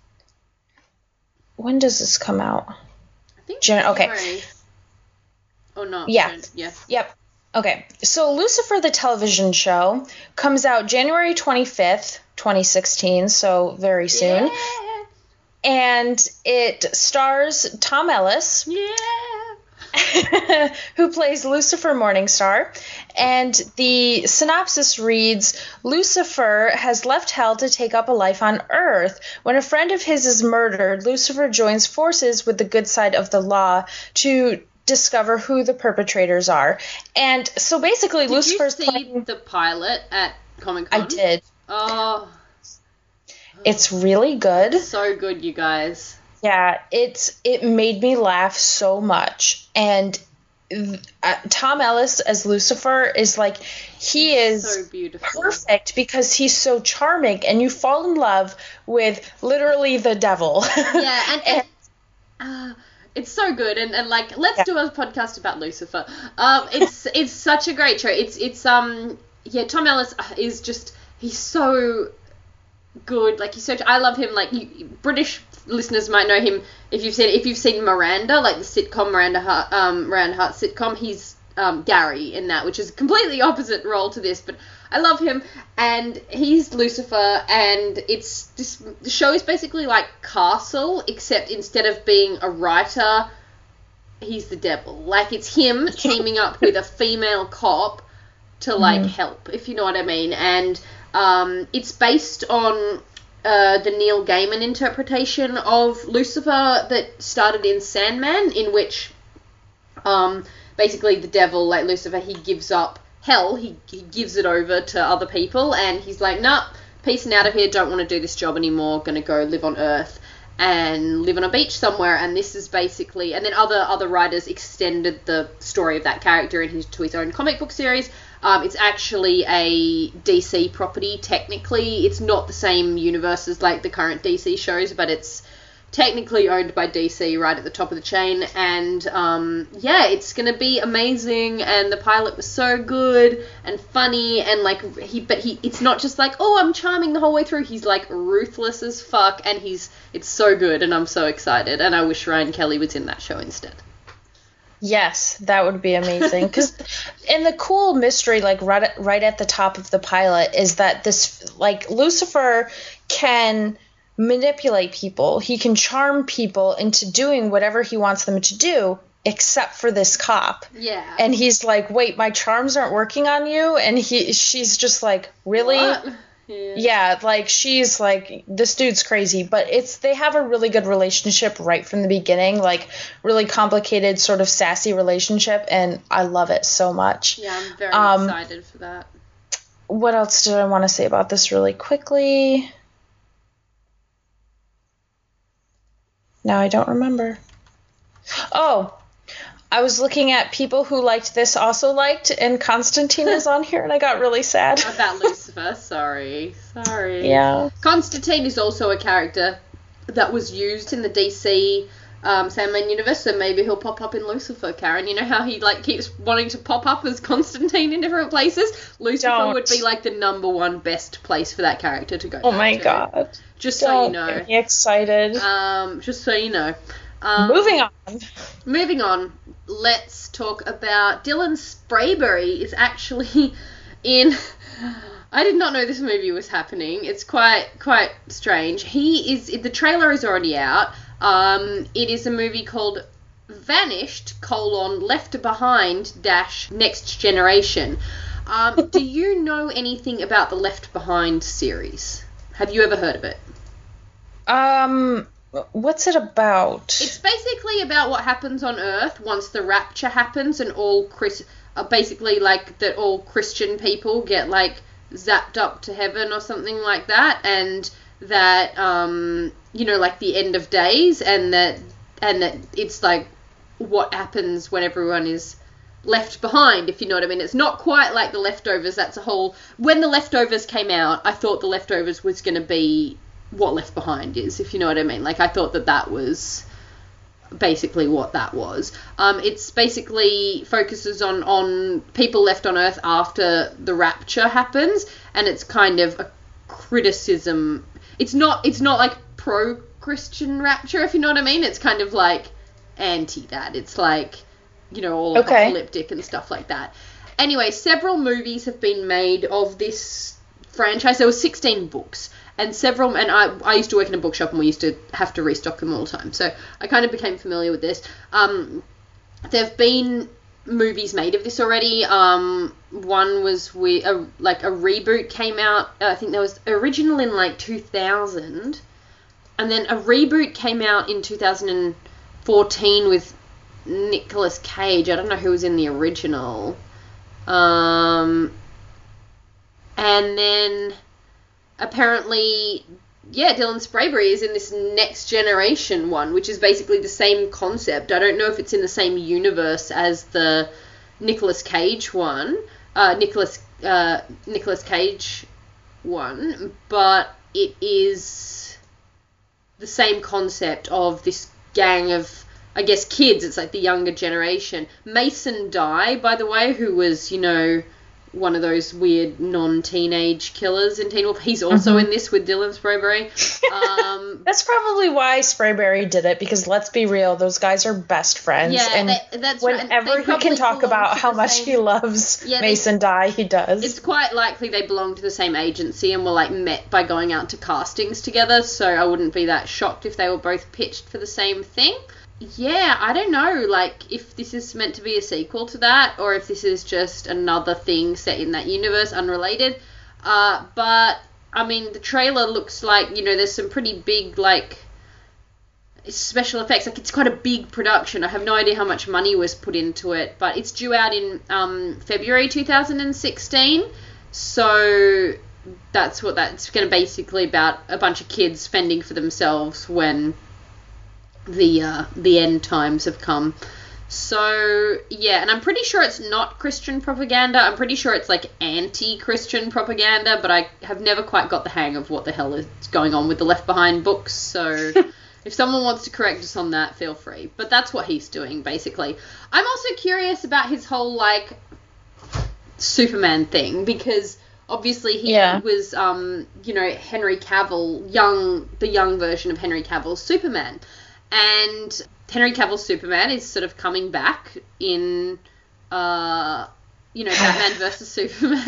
when does this come out? I think Jan- okay. January. Oh, no. Yeah. Jan- yeah. Yep. Okay, so Lucifer, the television show, comes out January twenty-fifth, twenty sixteen, so very soon. Yeah. And it stars Tom Ellis, yeah, who plays Lucifer Morningstar. And the synopsis reads, Lucifer has left hell to take up a life on Earth. When a friend of his is murdered, Lucifer joins forces with the good side of the law to discover who the perpetrators are. And so basically, did Lucifer's Did you see playing... the pilot at Comic-Con? I did. Oh... It's really good. So good, you guys. Yeah, it's it made me laugh so much. And uh, Tom Ellis as Lucifer is like, he is so beautiful. Perfect because he's so charming, and you fall in love with literally the devil. Yeah, and, and uh, it's so good. And, and like, let's yeah. do a podcast about Lucifer. Um, it's it's such a great show. It's it's um yeah, Tom Ellis is just he's so. good. Like he's so. I love him. Like you, British listeners might know him if you've seen if you've seen Miranda, like the sitcom Miranda Hart, um, Miranda Hart sitcom. He's um, Gary in that, which is a completely opposite role to this, but I love him. And he's Lucifer, and it's this. The show is basically like Castle, except instead of being a writer, he's the devil. Like it's him teaming up with a female cop to like mm. help, if you know what I mean. And um, it's based on uh, the Neil Gaiman interpretation of Lucifer that started in Sandman, in which um, basically the devil, like Lucifer, he gives up hell, he, he gives it over to other people, and he's like, nah, peacing out of here, don't want to do this job anymore, gonna go live on Earth and live on a beach somewhere. And this is basically, and then other other writers extended the story of that character in his, to his own comic book series. Um, it's actually a D C property, technically. It's not the same universe as, like, the current D C shows, but it's technically owned by D C right at the top of the chain. And, um, yeah, it's going to be amazing, and the pilot was so good and funny, and, like, he, but he, it's not just like, oh, I'm charming the whole way through. He's, like, ruthless as fuck, and he's, it's so good, and I'm so excited, and I wish Ryan Kelly was in that show instead. Yes, that would be amazing. Because, and the cool mystery, like right at, right at the top of the pilot, is that this, like, Lucifer can manipulate people. He can charm people into doing whatever he wants them to do, except for this cop. Yeah. And he's like, wait, my charms aren't working on you? And he, she's just like, really? What? Yeah. yeah, like, she's like, this dude's crazy. But it's, they have a really good relationship right from the beginning, like, really complicated, sort of sassy relationship, and I love it so much. Yeah, I'm very um, excited for that. What else did I want to say about this really quickly? Now I don't remember. Oh, I was looking at people who liked this also liked, and Constantine is on here, and I got really sad. About Lucifer, sorry. Sorry. Yeah. Constantine is also a character that was used in the D C um, Sandman universe, so maybe he'll pop up in Lucifer, Karen. You know how he, like, keeps wanting to pop up as Constantine in different places? Lucifer Don't. would be, like, the number one best place for that character to go. Oh my to. god. Just Don't so you know. get me excited. Um, just so you know. Um, Moving on. Moving on, let's talk about Dylan Sprayberry is actually in... I did not know this movie was happening. It's quite quite strange. He is... The trailer is already out. Um, it is a movie called Vanished, colon, Left Behind, dash, Next Generation. Um, do you know anything about the Left Behind series? Have you ever heard of it? Um... What's it about? It's basically about what happens on Earth once the rapture happens, and all Chris, uh, basically like that all Christian people get like zapped up to heaven or something like that, and that um you know like the end of days, and that and that it's like what happens when everyone is left behind, if you know what I mean. It's not quite like The Leftovers. That's a whole. When The Leftovers came out, I thought The Leftovers was going to be what Left Behind is, if you know what I mean. Like, I thought that that was basically what that was. Um, it's basically focuses on, on people left on Earth after the rapture happens, and it's kind of a criticism. It's not, it's not like pro-Christian rapture, if you know what I mean. It's kind of like anti that. It's like, you know, all okay. apocalyptic and stuff like that. Anyway, several movies have been made of this franchise. There were sixteen books. And several, and I, I used to work in a bookshop, and we used to have to restock them all the time. So I kind of became familiar with this. Um, there have been movies made of this already. Um, one was with a, like a reboot came out. I think there was original in like two thousand, and then a reboot came out in two thousand fourteen with Nicolas Cage. I don't know who was in the original. Um, and then apparently, yeah, Dylan Sprayberry is in this Next Generation one, which is basically the same concept. I don't know if it's in the same universe as the Nicolas Cage one, uh, Nicolas uh, Nicolas Cage one, but it is the same concept of this gang of, I guess, kids. It's like the younger generation. Mason Dye, by the way, who was, you know, one of those weird non-teenage killers in Teen Wolf. He's also Mhm. in this with Dylan Sprayberry. Um, That's probably why Sprayberry did it, because let's be real, those guys are best friends. yeah, and they, that's right. And whenever they he can probably talk belong about to how the much same- he loves Yeah, they- Mason Dye, he does. It's quite likely they belong to the same agency and were like met by going out to castings together, so I wouldn't be that shocked if they were both pitched for the same thing. Yeah, I don't know, like, if this is meant to be a sequel to that, or if this is just another thing set in that universe, unrelated. Uh, but, I mean, the trailer looks like, you know, there's some pretty big, like, special effects. Like, it's quite a big production. I have no idea how much money was put into it, but it's due out in um, February two thousand sixteen, so that's what that's going to basically about, a bunch of kids fending for themselves when the uh, the end times have come. So, yeah, and I'm pretty sure it's not Christian propaganda. I'm pretty sure it's, like, anti-Christian propaganda, but I have never quite got the hang of what the hell is going on with the Left Behind books, so if someone wants to correct us on that, feel free. But that's what he's doing, basically. I'm also curious about his whole, like, Superman thing, because obviously he Yeah. was, um, you know, Henry Cavill, young, the young version of Henry Cavill's Superman. And Henry Cavill's Superman is sort of coming back in, uh, you know, Batman versus Superman.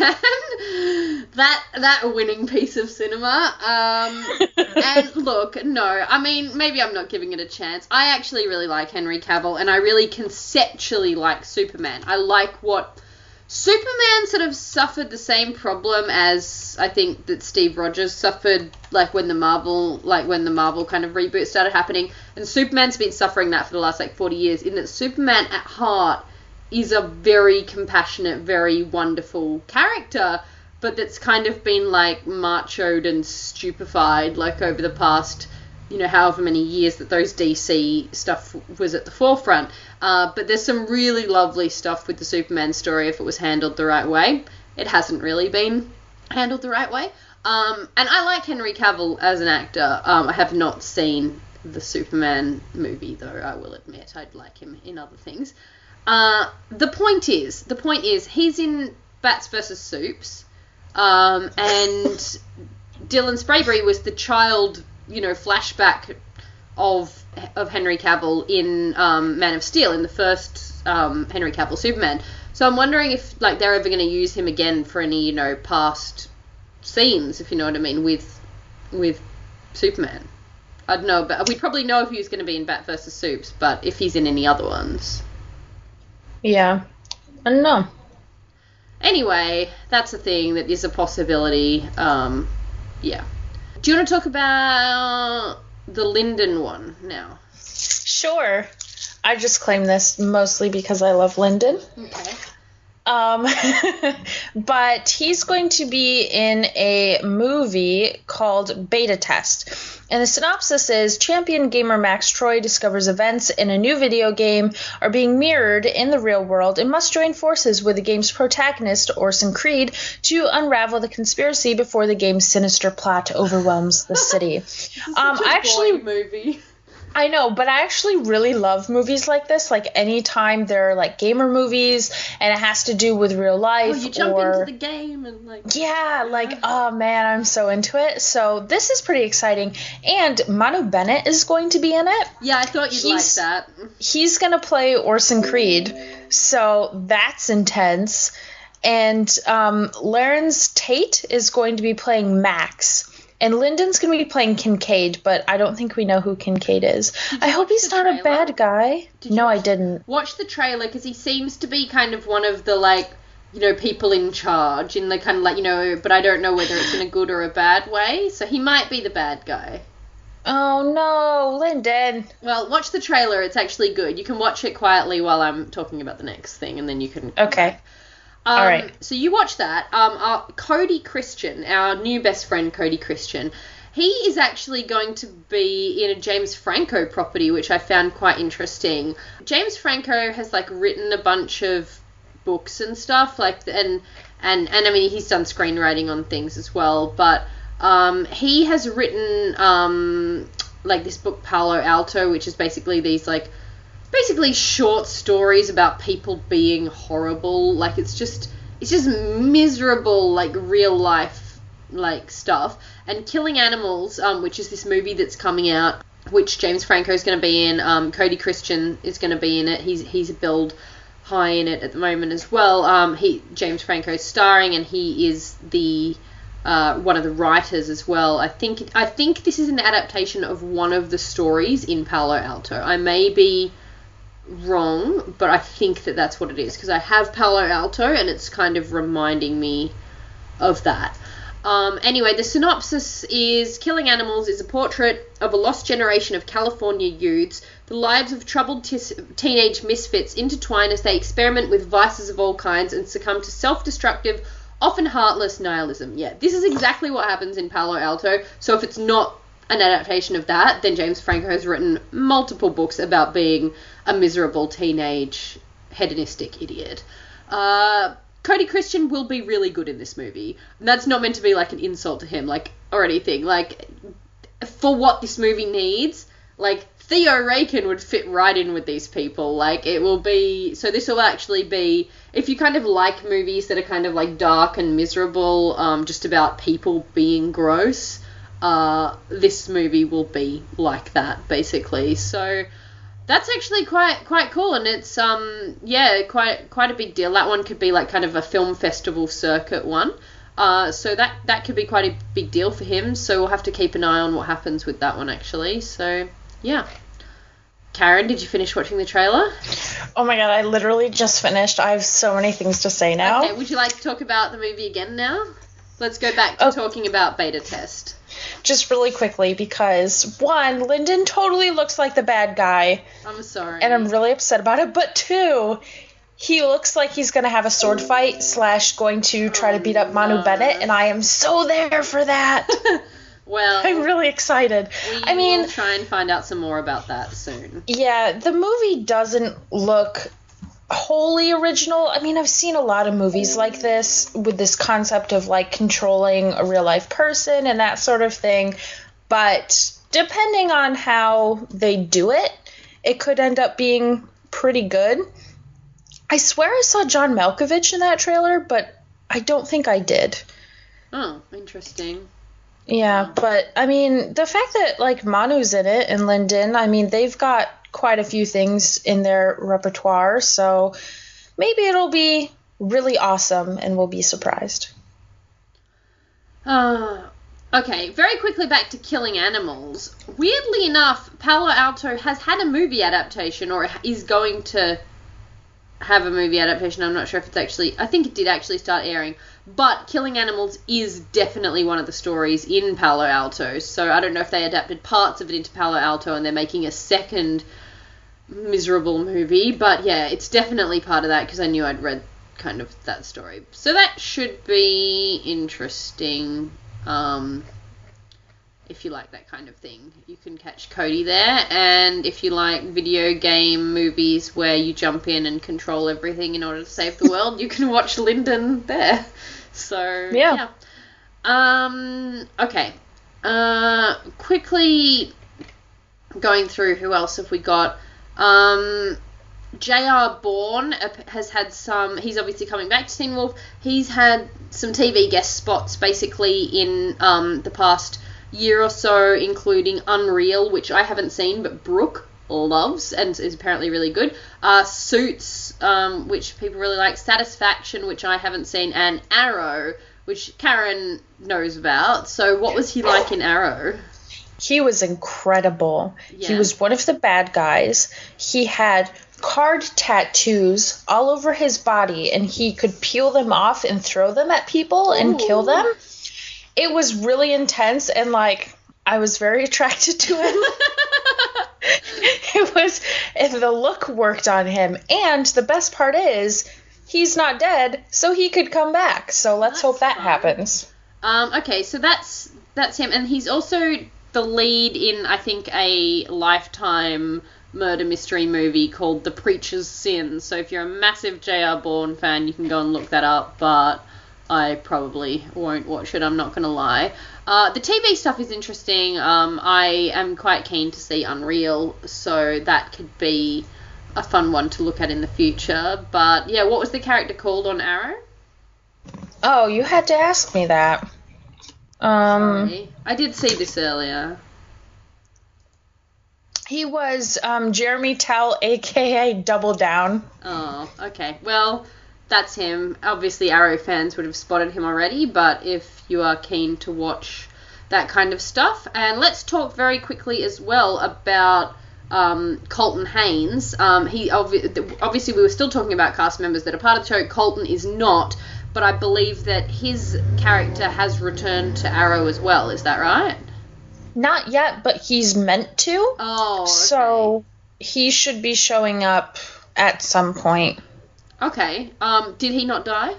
that that winning piece of cinema. Um, and look, no, I mean, maybe I'm not giving it a chance. I actually really like Henry Cavill, and I really conceptually like Superman. I like what... Superman sort of suffered the same problem as I think that Steve Rogers suffered, like when the Marvel, like when the Marvel kind of reboot started happening, and Superman's been suffering that for the last like forty years. In that Superman at heart is a very compassionate, very wonderful character, but that's kind of been like machoed and stupefied like over the past, you know, however many years that those D C stuff was at the forefront. Uh, but there's some really lovely stuff with the Superman story if it was handled the right way. It hasn't really been handled the right way. Um, and I like Henry Cavill as an actor. Um, I have not seen the Superman movie, though, I will admit. I'd like him in other things. Uh, the point is, the point is, he's in Bats versus Supes, um, and Dylan Sprayberry was the child, you know, flashback of of Henry Cavill in um, Man of Steel, in the first um, Henry Cavill Superman. So I'm wondering if like they're ever going to use him again for any, you know, past scenes, if you know what I mean, with with Superman. I don't know, but we'd probably know if he was going to be in Bat versus Supes, but if he's in any other ones. Yeah. I don't know. Anyway, that's a thing that is a possibility. Um, yeah. Do you want to talk about the Linden one now? Sure. I just claim this mostly because I love Lyndon. Okay. Um, but he's going to be in a movie called Beta Test. And the synopsis is, champion gamer Max Troy discovers events in a new video game are being mirrored in the real world and must join forces with the game's protagonist, Orson Creed, to unravel the conspiracy before the game's sinister plot overwhelms the city. um, Such a I actually boring movie. I know, but I actually really love movies like this. Like, anytime there are, like, gamer movies and it has to do with real life. Oh, you jump or... into the game and, like... Yeah, like, oh, man, I'm so into it. So this is pretty exciting. And Manu Bennett is going to be in it. Yeah, I thought you'd He's- like that. He's going to play Orson Creed. So that's intense. And um, Lawrence Tate is going to be playing Max. And Lyndon's going to be playing Kincaid, but I don't think we know who Kincaid is. I hope he's the not trailer? a bad guy. Did you No, I watch- didn't. Watch the trailer, because he seems to be kind of one of the, like, you know, people in charge, in the kind of, like, you know, but I don't know whether it's in a good or a bad way, so he might be the bad guy. Oh, no, Lyndon. Well, watch the trailer, it's actually good. You can watch it quietly while I'm talking about the next thing, and then you can... Okay. Um, All right. So you watch that. Um, our Cody Christian, our new best friend, Cody Christian, he is actually going to be in a James Franco property, which I found quite interesting. James Franco has, like, written a bunch of books and stuff, like, and and and I mean, he's done screenwriting on things as well. But um, he has written um, like this book Palo Alto, which is basically these like. basically short stories about people being horrible. Like, it's just, it's just miserable, like, real life, like, stuff. And Killing Animals, um, which is this movie that's coming out, which James Franco is going to be in. Um, Cody Christian is going to be in it. He's he's billed high in it at the moment as well. Um, he James Franco's starring, and he is the uh, one of the writers as well. I think I think this is an adaptation of one of the stories in Palo Alto. I may be wrong, but I think that that's what it is, because I have Palo Alto and it's kind of reminding me of that. Um, anyway, the synopsis is Killing Animals is a portrait of a lost generation of California youths. The lives of troubled tis- teenage misfits intertwine as they experiment with vices of all kinds and succumb to self-destructive, often heartless nihilism. Yeah, this is exactly what happens in Palo Alto. So if it's not an adaptation of that, then James Franco has written multiple books about being a miserable teenage hedonistic idiot. Uh... Cody Christian will be really good in this movie. And that's not meant to be like an insult to him, like, or anything. Like, for what this movie needs, like, Theo Rakin would fit right in with these people. Like, it will be, so this will actually be, if you kind of like movies that are kind of like dark and miserable, um, just about people being gross, uh, this movie will be like that, basically. So that's actually quite quite cool, and it's um yeah quite quite a big deal. That one could be like kind of a film festival circuit one, uh so that that could be quite a big deal for him. So we'll have to keep an eye on what happens with that one actually. So yeah, Karen, did you finish watching the trailer? Oh my god, I literally just finished. I have so many things to say now. Okay, would you like to talk about the movie again now? Let's go back to oh. talking about Beta Test. Just really quickly, because, one, Lyndon totally looks like the bad guy. I'm sorry. And I'm really upset about it. But, two, he looks like he's going to have a sword fight slash going to try to beat up Manu no. Bennett, and I am so there for that. Well, I'm really excited. We I mean, will try and find out some more about that soon. Yeah, the movie doesn't look wholly original. I mean, I've seen a lot of movies like this with this concept of like controlling a real life person and that sort of thing, but depending on how they do it, it could end up being pretty good. I swear I saw John Malkovich in that trailer, but I don't think I did. Oh, interesting. Yeah, but I mean, the fact that like Manu's in it and Lyndon, I mean, they've got quite a few things in their repertoire, so maybe it'll be really awesome and we'll be surprised. Uh, okay, very quickly back to Killing Animals. Weirdly enough, Palo Alto has had a movie adaptation, or is going to have a movie adaptation. I'm not sure if it's actually, I think it did actually start airing, but Killing Animals is definitely one of the stories in Palo Alto, so I don't know if they adapted parts of it into Palo Alto and they're making a second miserable movie, but yeah, it's definitely part of that because I knew I'd read kind of that story. So that should be interesting. Um, if you like that kind of thing, you can catch Cody there, and if you like video game movies where you jump in and control everything in order to save the world, you can watch Lyndon there. So yeah. yeah. Um. Okay. Uh. Quickly going through who else have we got? Um, J R. Bourne has had some, he's obviously coming back to Teen Wolf, he's had some T V guest spots basically in um, the past year or so, including Unreal, which I haven't seen, but Brooke loves and is apparently really good, uh, Suits, um, which people really like, Satisfaction, which I haven't seen, and Arrow, which Karen knows about. So what was he like in Arrow? He was incredible. Yeah. He was one of the bad guys. He had card tattoos all over his body, and he could peel them off and throw them at people and Ooh. kill them. It was really intense, and, like, I was very attracted to him. It was, and the look worked on him, and the best part is, he's not dead, so he could come back. So let's That's hope that fun. happens. Um, okay, so that's that's him, and he's also the lead in, I think, a Lifetime murder mystery movie called The Preacher's Sin. So if you're a massive J R. Bourne fan, you can go and look that up, but I probably won't watch it, I'm not going to lie. Uh, the T V stuff is interesting. Um, I am quite keen to see Unreal, so that could be a fun one to look at in the future. But yeah, what was the character called on Arrow? Oh, you had to ask me that. Um, Sorry. I did see this earlier. He was um, Jeremy Tell, a k a. Double Down. Oh, okay. Well, that's him. Obviously, Arrow fans would have spotted him already, but if you are keen to watch that kind of stuff. And let's talk very quickly as well about um, Colton Haynes. Um, he obvi- Obviously, we were still talking about cast members that are part of the show. Colton is not, but I believe that his character has returned to Arrow as well. Is that right? Not yet, but he's meant to. Oh, okay. So he should be showing up at some point. Okay. Um, did he not die?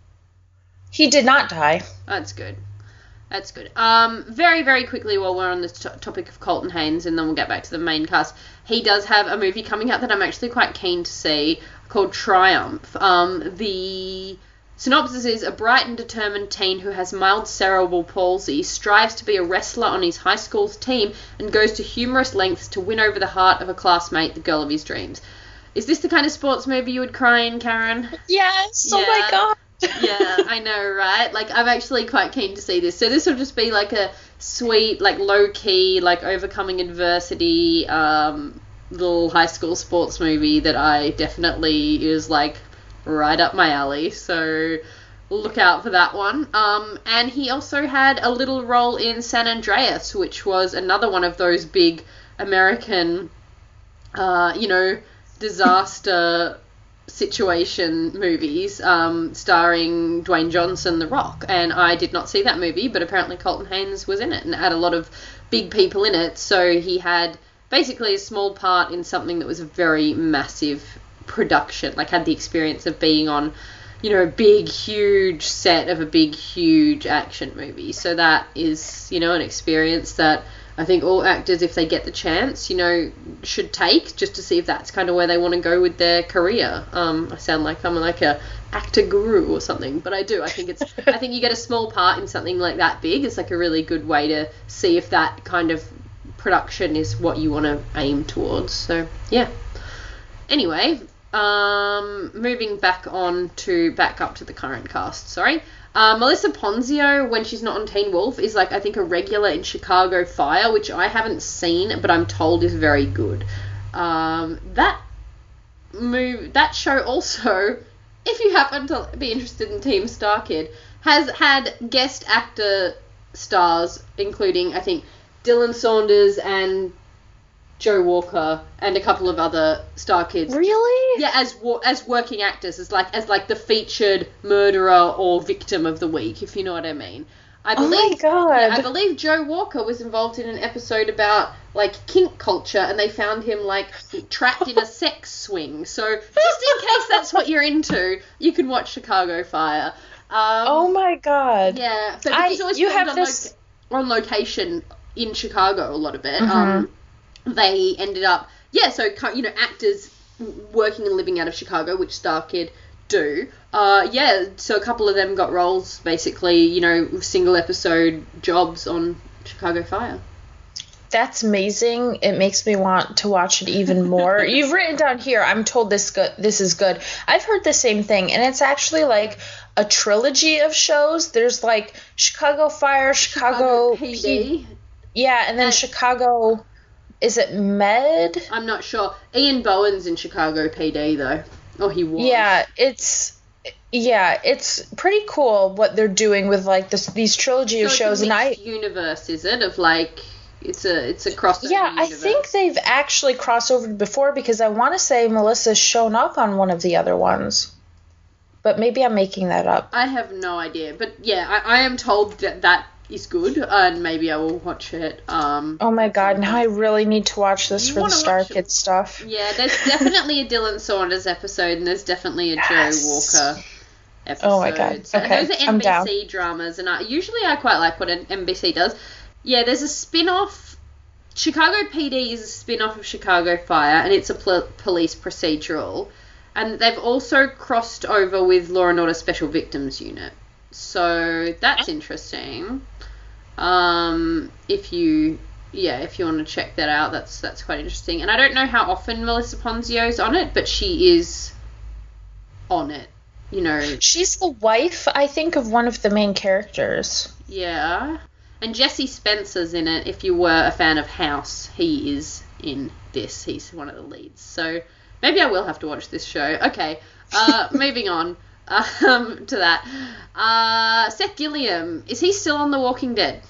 He did not die. That's good. That's good. Um, very, very quickly while we're on this t- topic of Colton Haynes, and then we'll get back to the main cast, he does have a movie coming out that I'm actually quite keen to see called Triumph. Um, the synopsis is: a bright and determined teen who has mild cerebral palsy strives to be a wrestler on his high school's team and goes to humorous lengths to win over the heart of a classmate, the girl of his dreams. Is this the kind of sports movie you would cry in, Karen? Yes. Oh Yeah. my god. Yeah, I know, right? Like, I'm actually quite keen to see this. So this will just be like a sweet, like low-key, like overcoming adversity, um, little high school sports movie that I definitely is like right up my alley. So look out for that one. Um, and he also had a little role in San Andreas, which was another one of those big American, uh, you know, disaster situation movies, um, starring Dwayne Johnson, The Rock, and I did not see that movie, but apparently Colton Haynes was in it and had a lot of big people in it, so he had basically a small part in something that was a very massive production, like had the experience of being on, you know, a big, huge set of a big, huge action movie, so that is, you know, an experience that I think all actors, if they get the chance, you know, should take, just to see if that's kind of where they want to go with their career. Um, I sound like I'm like a actor guru or something, but I do. I think it's. I think you get a small part in something like that big. It's like a really good way to see if that kind of production is what you want to aim towards. So yeah. Anyway, um, moving back on to back up to the current cast. Sorry. Uh, Melissa Ponzio, when she's not on Teen Wolf, is like, I think, a regular in Chicago Fire, which I haven't seen, but I'm told is very good. Um, that move, that show also, if you happen to be interested in Team Star Kid, has had guest actor stars, including, I think, Dylan Saunders and Joe Walker and a couple of other Star Kids. Really? Yeah, as as working actors, as like as like the featured murderer or victim of the week, if you know what I mean. I believe, oh my god! Yeah, I believe Joe Walker was involved in an episode about like kink culture, and they found him like trapped in a sex swing. So just in case that's what you're into, you can watch Chicago Fire. Um, oh my god! Yeah, but I, it's always you filmed have on, this lo- on location in Chicago a lot of it. Mm-hmm. Um, they ended up, yeah, so, you know, actors working and living out of Chicago, which Star Kid do. Uh, yeah, so a couple of them got roles, basically, you know, single episode jobs on Chicago Fire. That's amazing. It makes me want to watch it even more. You've written down here, I'm told this good. This is good. I've heard the same thing, and it's actually like a trilogy of shows. There's like Chicago Fire, Chicago, Chicago P D. P- yeah, and then and Chicago. Is it Med? I'm not sure. Ian Bowen's in Chicago P D though, or he was. Yeah, it's yeah, it's pretty cool what they're doing with like this these trilogy so of shows, it's a and I universe is it of like. It's a it's a crossover. Yeah, universe. I think they've actually crossovered before because I want to say Melissa's shown up on one of the other ones. But maybe I'm making that up. I have no idea. But yeah, I, I am told that that is good, and maybe I will watch it. Um, oh my god, now I really need to watch this You for the wanna Star watch it? Kid stuff. Yeah, there's definitely a Dylan Saunders episode, and there's definitely a Yes. Joe Walker episode. Oh my god, So- okay, and those are I'm N B C down. dramas, and I, usually I quite like what an N B C does. Yeah, there's a spin-off. Chicago P D is a spin-off of Chicago Fire, and it's a pl- police procedural. And they've also crossed over with Law and Order Special Victims Unit. So that's interesting. Um, if you, yeah, if you want to check that out, that's that's quite interesting. And I don't know how often Melissa Ponzio's on it, but she is on it. you know. She's the wife, I think, of one of the main characters. Yeah. And Jesse Spencer's in it. If you were a fan of House, he is in this. He's one of the leads. So maybe I will have to watch this show. Okay, uh, moving on um, to that. Uh, Seth Gilliam, is he still on The Walking Dead?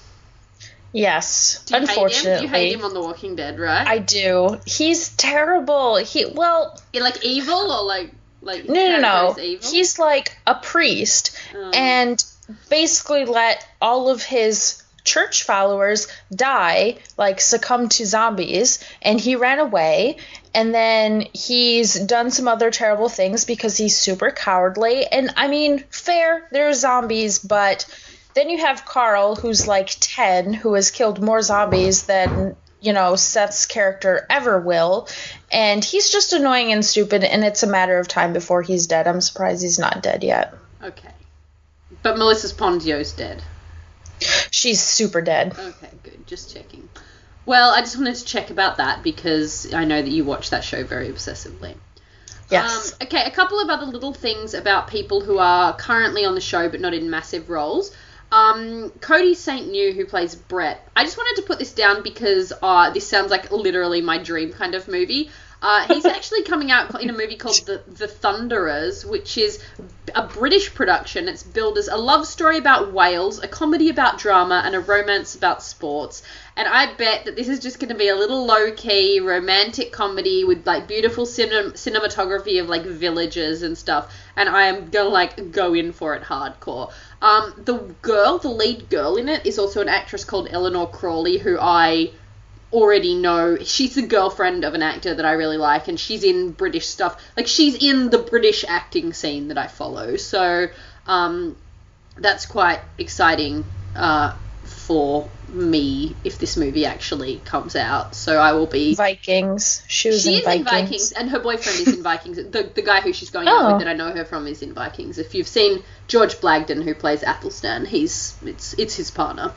Yes, Do you unfortunately. Hate him? You hate him on The Walking Dead, right? I do. He's terrible. He well, Yeah, like evil or like like no, no, no. Evil? He's like a priest, Oh. and basically let all of his church followers die, like succumb to zombies, and he ran away, and then he's done some other terrible things because he's super cowardly. And I mean, fair, they're zombies, but then you have Carl, who's like ten, who has killed more zombies than, you know, Seth's character ever will, and he's just annoying and stupid, and it's a matter of time before he's dead. I'm surprised he's not dead yet. Okay. But Melissa Ponzio's dead. She's super dead. Okay, good. Just checking. Well, I just wanted to check about that because I know that you watch that show very obsessively. Yes. Um, okay, a couple of other little things about people who are currently on the show but not in massive roles. Um, Cody Saint New, who plays Brett. I just wanted to put this down because uh, this sounds like literally my dream kind of movie. Uh, he's actually coming out in a movie called The, the Thunderers, which is a British production. It's billed as a love story about whales, a comedy about drama, and a romance about sports. And I bet that this is just going to be a little low-key romantic comedy with like beautiful cinem- cinematography of like villages and stuff. And I am going to like go in for it hardcore. Um, the girl, the lead girl in it, is also an actress called Eleanor Crawley, who I already know. She's the girlfriend of an actor that I really like, and she's in British stuff. Like, she's in the British acting scene that I follow. So, um, that's quite exciting, uh, for me if this movie actually comes out. So I will be... Vikings. She was she in is Vikings. in Vikings, and her boyfriend is in Vikings. The the guy who she's going Oh. out with that I know her from is in Vikings. If you've seen George Blagden, who plays Athelstan, he's it's it's his partner.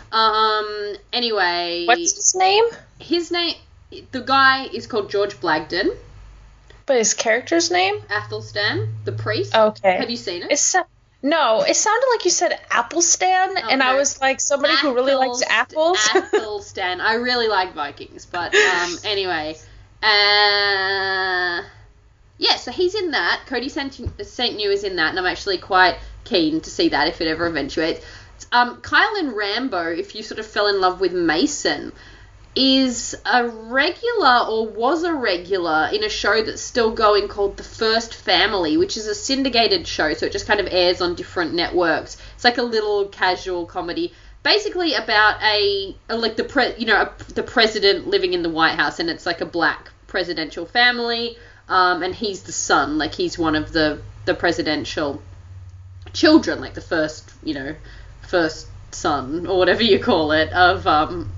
Um. Anyway, What's his name? his name? The guy is called George Blagden. But his character's name? Athelstan, the priest. Okay. Have you seen it? It's no, it sounded like you said Applestan, and I Okay. was like somebody who really likes Athelst- apples. Athelstan. I really like Vikings, but um, anyway, uh, yeah. So he's in that. Cody Saint New is in that, and I'm actually quite keen to see that if it ever eventuates. Um, Kylan Rambo, if you sort of fell in love with Mason, is a regular or was a regular in a show that's still going called The First Family, which is a syndicated show, so it just kind of airs on different networks. It's like a little casual comedy, basically about a, a like the pre, you know a, the president living in the White House, and it's like a black presidential family, um, and he's the son, like he's one of the the presidential children, like the first you know first son or whatever you call it of um.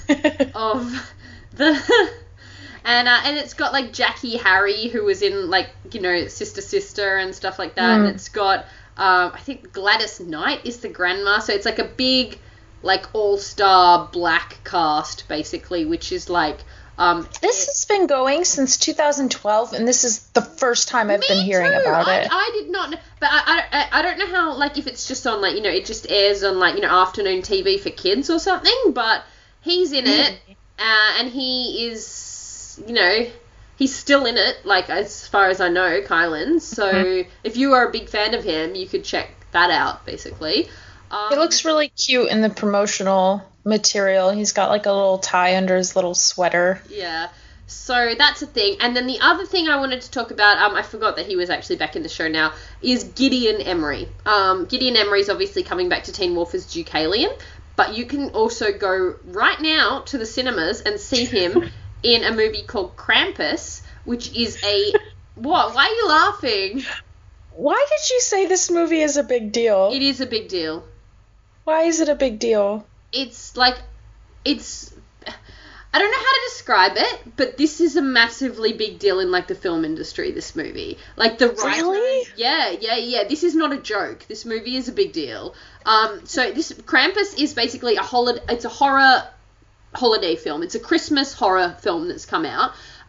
of the and uh, and it's got like Jackie Harry, who was in like you know Sister Sister and stuff like that, Mm. and it's got um, I think Gladys Knight is the grandma, so it's like a big like all star black cast basically, which is like um, This has been going since two thousand twelve, and this is the first time I've Me been hearing too. about I, it. I did not know, but I, I I don't know how like if it's just on like you know it just airs on like you know afternoon T V for kids or something, but he's in it, uh, and he is, you know, he's still in it, like, as far as I know, Kylan. So Mm-hmm. if you are a big fan of him, you could check that out, basically. Um, He looks really cute in the promotional material. He's got, like, a little tie under his little sweater. Yeah. So that's a thing. And then the other thing I wanted to talk about, um, I forgot that he was actually back in the show now, is Gideon Emery. Um, Gideon Emery is obviously coming back to Teen Wolf as Duke Alien, but you can also go right now to the cinemas and see him in a movie called Krampus, which is a... What? Why are you laughing? Why did you say this movie is a big deal? It is a big deal. Why is it a big deal? It's like... It's... I don't know how to describe it, but this is a massively big deal in, like, the film industry, this movie. Like, the writer... Really? Yeah, yeah, yeah. This is not a joke. This movie is a big deal. Um, so this... Krampus is basically a holiday... It's a horror holiday film. It's a Christmas horror film that's come out.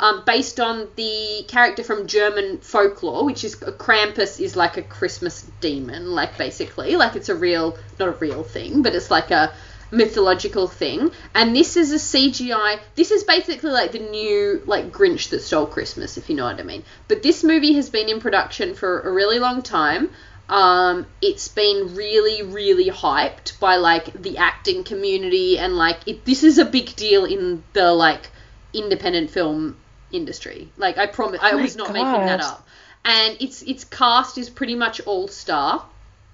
um, based on the character from German folklore, which is Krampus is like a Christmas demon, like basically, like it's a real, not a real thing, but it's like a mythological thing. And this is a C G I, this is basically like the new like Grinch that stole Christmas, if you know what I mean. But this movie has been in production for a really long time. Um, it's been really, really hyped by like the acting community, and like it, this is a big deal in the like independent film industry. Like I promise, oh I was not God. making that up. And its its cast is pretty much all star.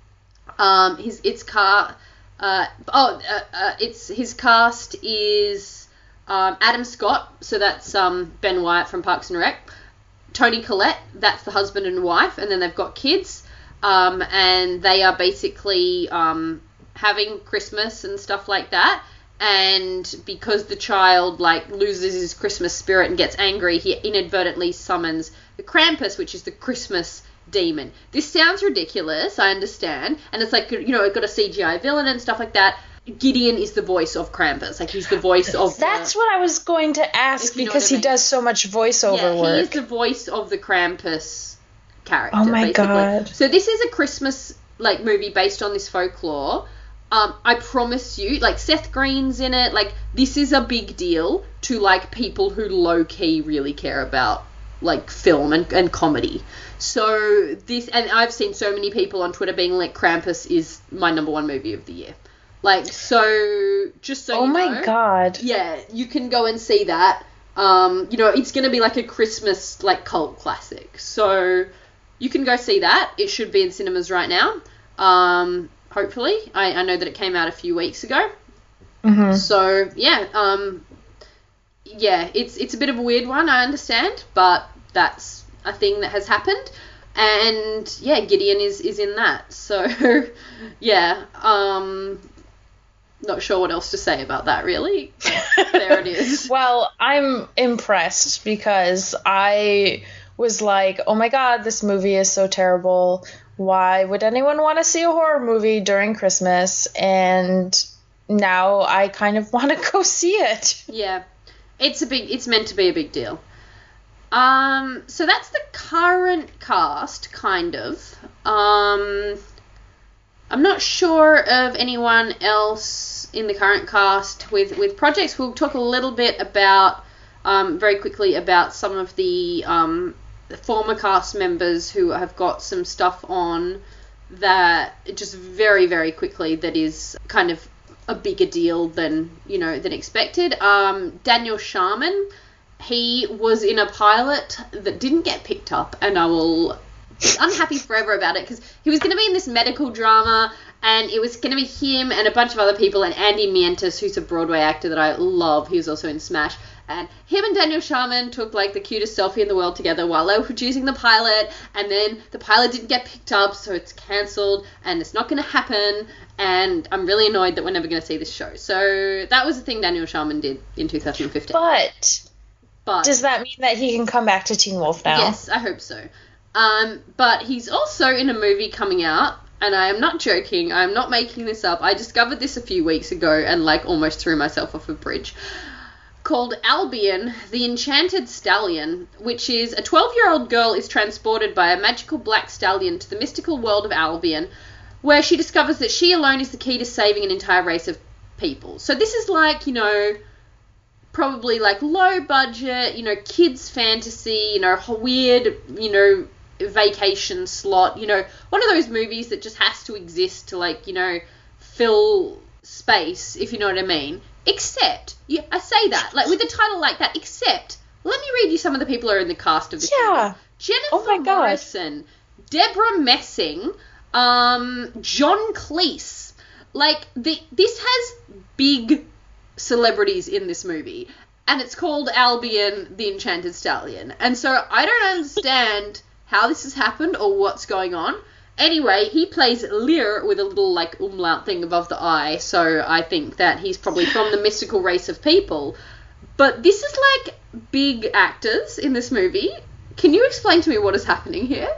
Um, his its car, uh, oh, uh, uh, it's his cast is um, Adam Scott, so that's um Ben Wyatt from Parks and Rec. Toni Collette, that's the husband and wife, and then they've got kids. Um, and they are basically um, having Christmas and stuff like that. And because the child like loses his Christmas spirit and gets angry, he inadvertently summons the Krampus, which is the Christmas demon. This sounds ridiculous, I understand. And it's like, you know, it got a C G I villain and stuff like that. Gideon is the voice of Krampus. Like, he's the voice of... That's the, what I was going to ask, because I mean. he does so much voiceover yeah, work. he is the voice of the Krampus character. Oh my basically. God. So this is a Christmas like movie based on this folklore. Um, I promise you, like Seth Green's in it. Like this is a big deal to like people who low key really care about like film and, and comedy. So this, and I've seen so many people on Twitter being like, Krampus is my number one movie of the year. Like, so just so oh you know. Oh my God. Yeah, you can go and see that. Um, you know, it's going to be like a Christmas like cult classic. So you can go see that. It should be in cinemas right now. Um, hopefully. I, I know that it came out a few weeks ago. Mm-hmm. So, yeah. Um, yeah, it's it's a bit of a weird one, I understand. But that's a thing that has happened. And, yeah, Gideon is, is in that. So, yeah. Um, not sure what else to say about that, really. There it is. Well, I'm impressed because I... was like, oh my God, this movie is so terrible. Why would anyone want to see a horror movie during Christmas? And now I kind of want to go see it. Yeah, it's a big. It's meant to be a big deal. Um, so that's the current cast, kind of. Um, I'm not sure of anyone else in the current cast with with projects. We'll talk a little bit about um very quickly about some of the um. former cast members who have got some stuff on that just very, very quickly that is kind of a bigger deal than, you know, than expected. Um, Daniel Sharman, he was in a pilot that didn't get picked up, and I will be unhappy forever about it because he was going to be in this medical drama, and it was going to be him and a bunch of other people, and Andy Mientus, who's a Broadway actor that I love. He was also in Smash. And him and Daniel Sharman took, like, the cutest selfie in the world together while they were producing the pilot, and then the pilot didn't get picked up, so it's cancelled, and it's not going to happen, and I'm really annoyed that we're never going to see this show. So that was the thing Daniel Sharman did in two thousand fifteen. But, but does that mean that he can come back to Teen Wolf now? Yes, I hope so. Um, but he's also in a movie coming out, and I am not joking, I am not making this up. I discovered this a few weeks ago and, like, almost threw myself off a bridge. Called Albion, the Enchanted Stallion, which is a twelve-year-old girl is transported by a magical black stallion to the mystical world of Albion, where she discovers that she alone is the key to saving an entire race of people. So this is like, you know, probably like low budget, you know, kids fantasy, you know, weird, you know, vacation slot, you know, one of those movies that just has to exist to, like, you know, fill space, if you know what I mean. Except, yeah, I say that, like, with a title like that, except, let me read you some of the people who are in the cast of this yeah. movie. Jennifer oh my God. Morrison, Deborah Messing, um, John Cleese. Like, the this has big celebrities in this movie, and it's called Albion, the Enchanted Stallion. And so I don't understand how this has happened or what's going on. Anyway, he plays Lear with a little, like, umlaut thing above the eye, so I think that he's probably from the mystical race of people. But this is, like, big actors in this movie. Can you explain to me what is happening here?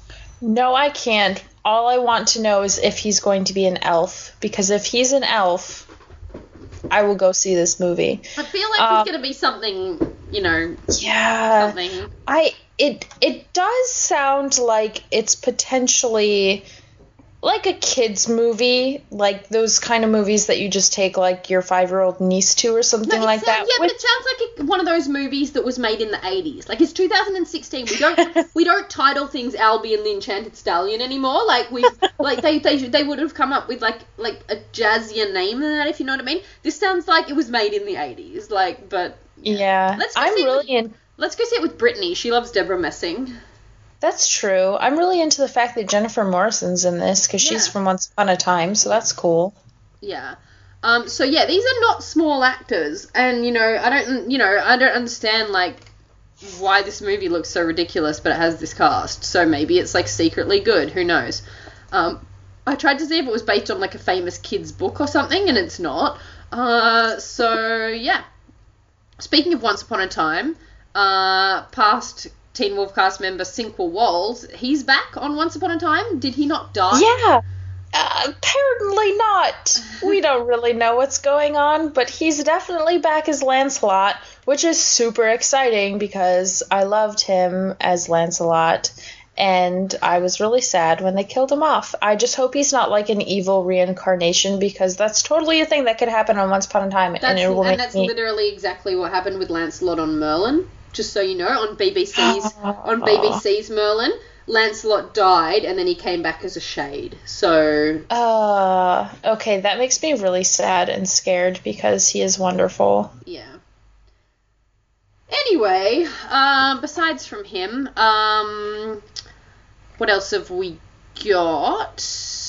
No, I can't. All I want to know is if he's going to be an elf, because if he's an elf, I will go see this movie. I feel like um, he's going to be something you know, yeah, something. I it it does sound like it's potentially like a kids movie, like those kind of movies that you just take like your five-year-old niece to or something No, like it's, that. uh, yeah, with- but it sounds like a, one of those movies that was made in the eighties. Like, it's two thousand sixteen. We don't we don't title things Albie and the Enchanted Stallion anymore. Like we like they they they would have come up with like like a jazzier name than that, if you know what I mean. This sounds like it was made in the eighties. Like, but yeah, Let's go I'm see it really with- in. let's go see it with Brittany. She loves Deborah Messing. That's true. I'm really into the fact that Jennifer Morrison's in this because she's Yeah. from Once Upon a Time, so that's cool. Yeah. Um, so yeah, these are not small actors, and you know, I don't, you know, I don't understand like why this movie looks so ridiculous, but it has this cast. So maybe it's like secretly good. Who knows? Um, I tried to see if it was based on like a famous kid's book or something, and it's not. Uh, so yeah. Speaking of Once Upon a Time, uh, past Teen Wolf cast member Sinqua Walls, he's back on Once Upon a Time. Did he not die? Yeah. Uh, apparently not. We don't really know what's going on, but he's definitely back as Lancelot, which is super exciting because I loved him as Lancelot, and I was really sad when they killed him off. I just hope he's not like an evil reincarnation because that's totally a thing that could happen on Once Upon a Time, That's, and it will and make that's me... literally exactly what happened with Lancelot on Merlin. Just so you know, on B B C's on B B C's Merlin, Lancelot died and then he came back as a shade. So Uh, okay, that makes me really sad and scared because he is wonderful. yeah. Anyway, um, besides from him, um, what else have we got?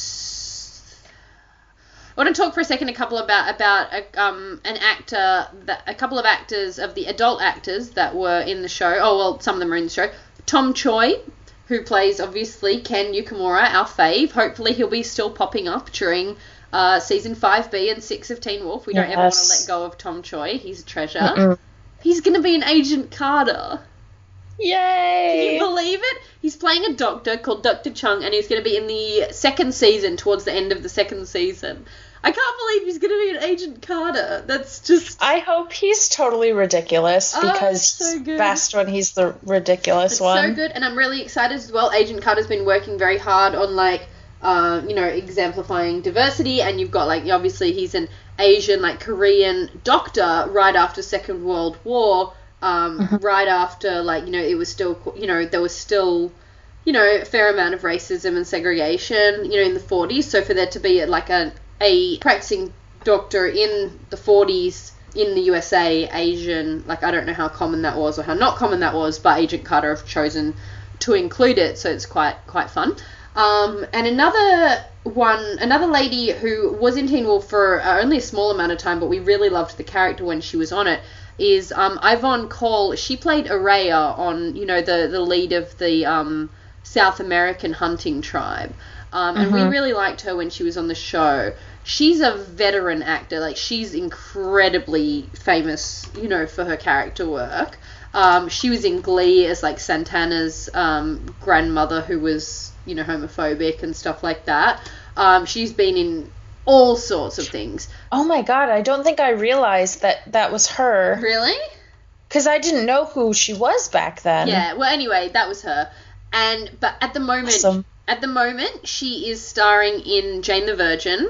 I want to talk for a second a couple about about a, um an actor that a couple of actors of the adult actors that were in the show. Oh well, some of them are in the show. Tom Choi, who plays obviously Ken Yukamura, our fave. Hopefully he'll be still popping up during uh, season five B and six of Teen Wolf. We don't Yes. ever want to let go of Tom Choi. He's a treasure. Mm-mm. He's gonna be an Agent Carter. Can Yay! you believe it? He's playing a doctor called Doctor Chung, and he's going to be in the second season, towards the end of the second season. I can't believe he's going to be an Agent Carter. That's just... I hope he's totally ridiculous Oh, because it's so he's good. best when he's the ridiculous It's one. so good, and I'm really excited as well. Agent Carter's been working very hard on, like, uh, you know, exemplifying diversity, and you've got, like, obviously he's an Asian, like, Korean doctor right after Second World War, um, Mm-hmm. right after, like, you know, it was still, you know, there was still... you know, a fair amount of racism and segregation, you know, in the forties. So for there to be like a, a practicing doctor in the forties in the U S A, Asian, like I don't know how common that was or how not common that was, but Agent Carter have chosen to include it, so it's quite quite fun. Um, and another one, another lady who was in Teen Wolf for uh, only a small amount of time, but we really loved the character when she was on it, is um, Yvonne Cole. She played Araya on, you know, the, the lead of the... Um, South American hunting tribe. Um, and Mhm. we really liked her when she was on the show. She's a veteran actor. Like, she's incredibly famous, you know, for her character work. Um, she was in Glee as, like, Santana's um, grandmother who was, you know, homophobic and stuff like that. Um, she's been in all sorts of things. Oh my god, I don't think I realized that that was her. Really? Because I didn't know who she was back then. Yeah, well, anyway, that was her. And but at the moment, Awesome. at the moment, she is starring in Jane the Virgin,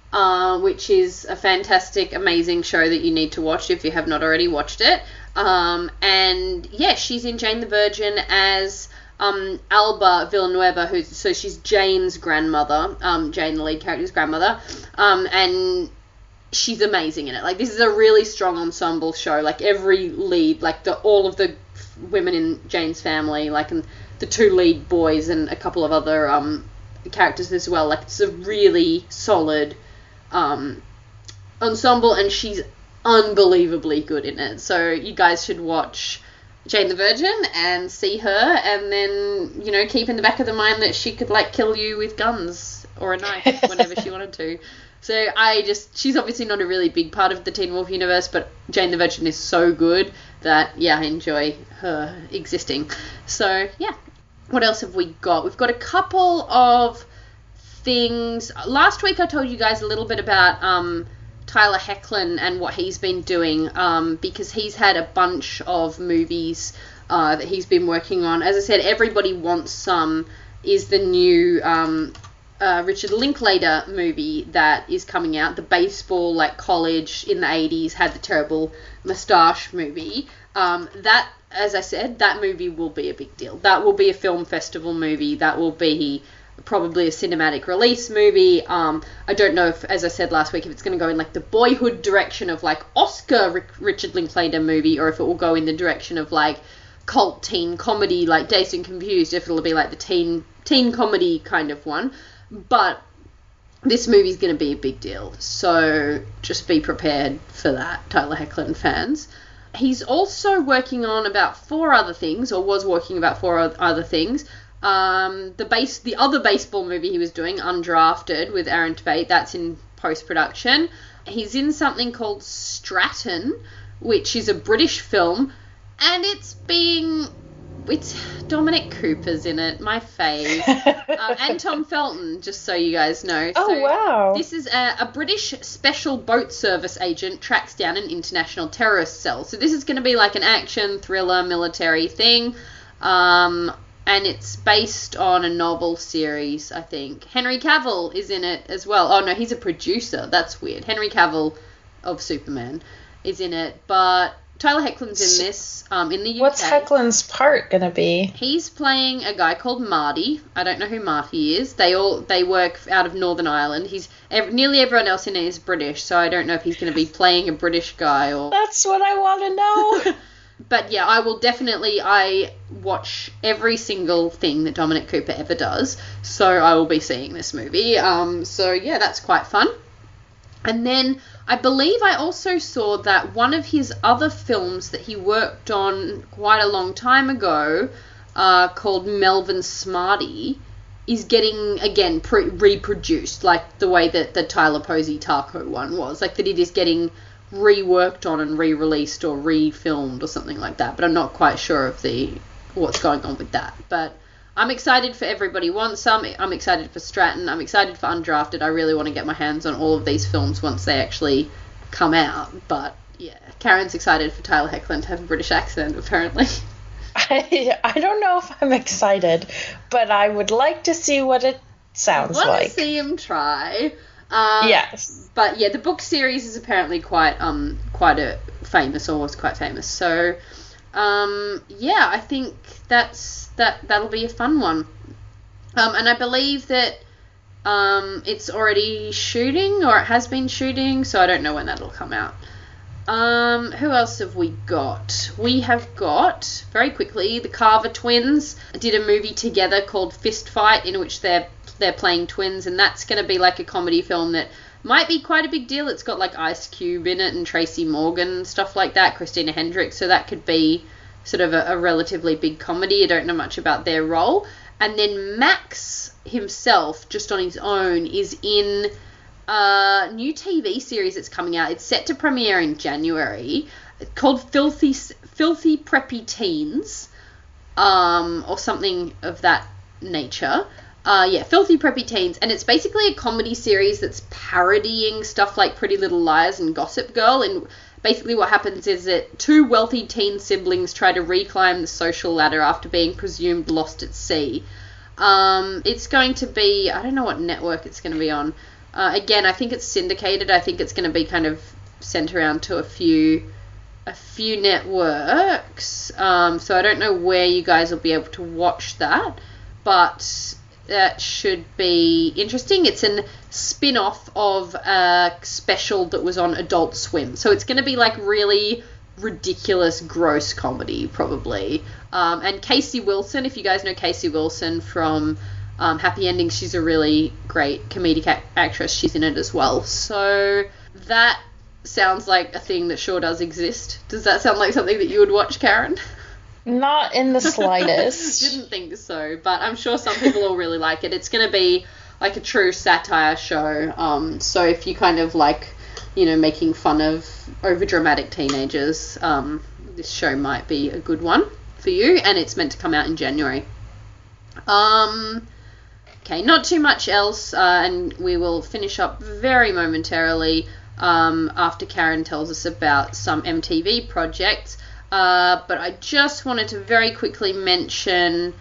uh, which is a fantastic, amazing show that you need to watch if you have not already watched it. Um, and yeah, she's in Jane the Virgin as um, Alba Villanueva, who's so she's Jane's grandmother, um, Jane, the lead character's grandmother, um, and she's amazing in it. Like, this is a really strong ensemble show. Like, every lead, like the all of the women in Jane's family, like and the two lead boys and a couple of other um, characters as well. Like, it's a really solid um, ensemble, and she's unbelievably good in it. So you guys should watch Jane the Virgin and see her, and then, you know, keep in the back of the mind that she could, like, kill you with guns or a knife whenever she wanted to. So I just, she's obviously not a really big part of the Teen Wolf universe, but Jane the Virgin is so good that, yeah, I enjoy her existing. So, yeah. What else have we got? We've got a couple of things. Last week I told you guys a little bit about um, Tyler Hoechlin and what he's been doing, um, because he's had a bunch of movies uh, that he's been working on. As I said, Everybody Wants Some is the new um, uh, Richard Linklater movie that is coming out. The baseball, like, college in the eighties had the terrible moustache movie. Um, that, as I said, that movie will be a big deal. That will be a film festival movie. That will be probably a cinematic release movie. Um, I don't know if, as I said last week, if it's going to go in, like, the boyhood direction of, like, Oscar Rick- Richard Linklater movie, or if it will go in the direction of, like, cult teen comedy, like Dazed and Confused, if it'll be, like, the teen teen comedy kind of one. But this movie's going to be a big deal, so just be prepared for that, Tyler Hoechlin fans. He's also working on about four other things, or was working about four other things. Um, the base, the other baseball movie he was doing, Undrafted, with Aaron Tveit, that's in post-production. He's in something called Stratton, which is a British film, and it's being... It's Dominic Cooper's in it, my fave. uh, and Tom Felton, just so you guys know. Oh, so wow. This is a, a British Special Boat Service agent tracks down an international terrorist cell. So this is going to be like an action, thriller, military thing. Um, and it's based on a novel series, I think. Henry Cavill is in it as well. Oh, no, he's a producer. That's weird. Henry Cavill of Superman is in it. But Tyler Hoechlin's in this, um, in the U K. What's Hoechlin's part gonna be? He's playing a guy called Marty. I don't know who Marty is. They all they work out of Northern Ireland. He's ev- nearly everyone else in it is British, so I don't know if he's going to be playing a British guy or. That's what I want to know. But yeah, I will definitely. I watch every single thing that Dominic Cooper ever does, so I will be seeing this movie. Um, so yeah, that's quite fun. And then I believe I also saw that one of his other films that he worked on quite a long time ago, uh, called Melvin Smarty, is getting, again, pre- reproduced, like the way that the Tyler Posey Taco one was. Like that it is getting reworked on and re-released or re-filmed or something like that. But I'm not quite sure of the what's going on with that. But I'm excited for Everybody Wants Some. I'm excited for Stratton. I'm excited for Undrafted. I really want to get my hands on all of these films once they actually come out. But yeah, Karen's excited for Tyler Hoechlin to have a British accent, apparently. I, I don't know if I'm excited, but I would like to see what it sounds I want like. to see him try. Um, yes. But yeah, the book series is apparently quite um quite a famous, or was quite famous. So um yeah, I think that's that that'll be a fun one. Um, and I believe that um it's already shooting, or it has been shooting, so I don't know when that'll come out. Um, who else have we got? We have got, very quickly, the Carver twins did a movie together called Fist Fight, in which they're they're playing twins, and that's going to be like a comedy film that might be quite a big deal. It's got like Ice Cube in it and Tracy Morgan and stuff like that, Christina Hendricks, so that could be sort of a, a relatively big comedy. I don't know much about their role. And then Max himself, just on his own, is in a new T V series that's coming out. It's set to premiere in January. It's called Filthy Filthy Preppy Teens, um, or something of that nature. Uh, yeah, Filthy Preppy Teens, and it's basically a comedy series that's parodying stuff like Pretty Little Liars and Gossip Girl, and basically what happens is that two wealthy teen siblings try to reclimb the social ladder after being presumed lost at sea. Um, it's going to be, I don't know what network it's going to be on. Uh, again, I think it's syndicated. I think it's going to be kind of sent around to a few a few networks. Um, so I don't know where you guys will be able to watch that, but that should be interesting. It's a spin-off of a special that was on Adult Swim. So it's going to be like really ridiculous, gross comedy, probably. Um, and Casey Wilson, if you guys know Casey Wilson from um, Happy Endings, she's a really great comedic a- actress. She's in it as well. So that sounds like a thing that sure does exist. Does that sound like something that you would watch, Karen? Not in the slightest. Didn't think so, but I'm sure some people will really like it. It's going to be like a true satire show. Um, so if you kind of like, you know, making fun of overdramatic teenagers, um, this show might be a good one for you, and it's meant to come out in January. Um, okay, not too much else, uh, and we will finish up very momentarily. um, after Karen tells us about some M T V projects. Uh, but I just wanted to very quickly mention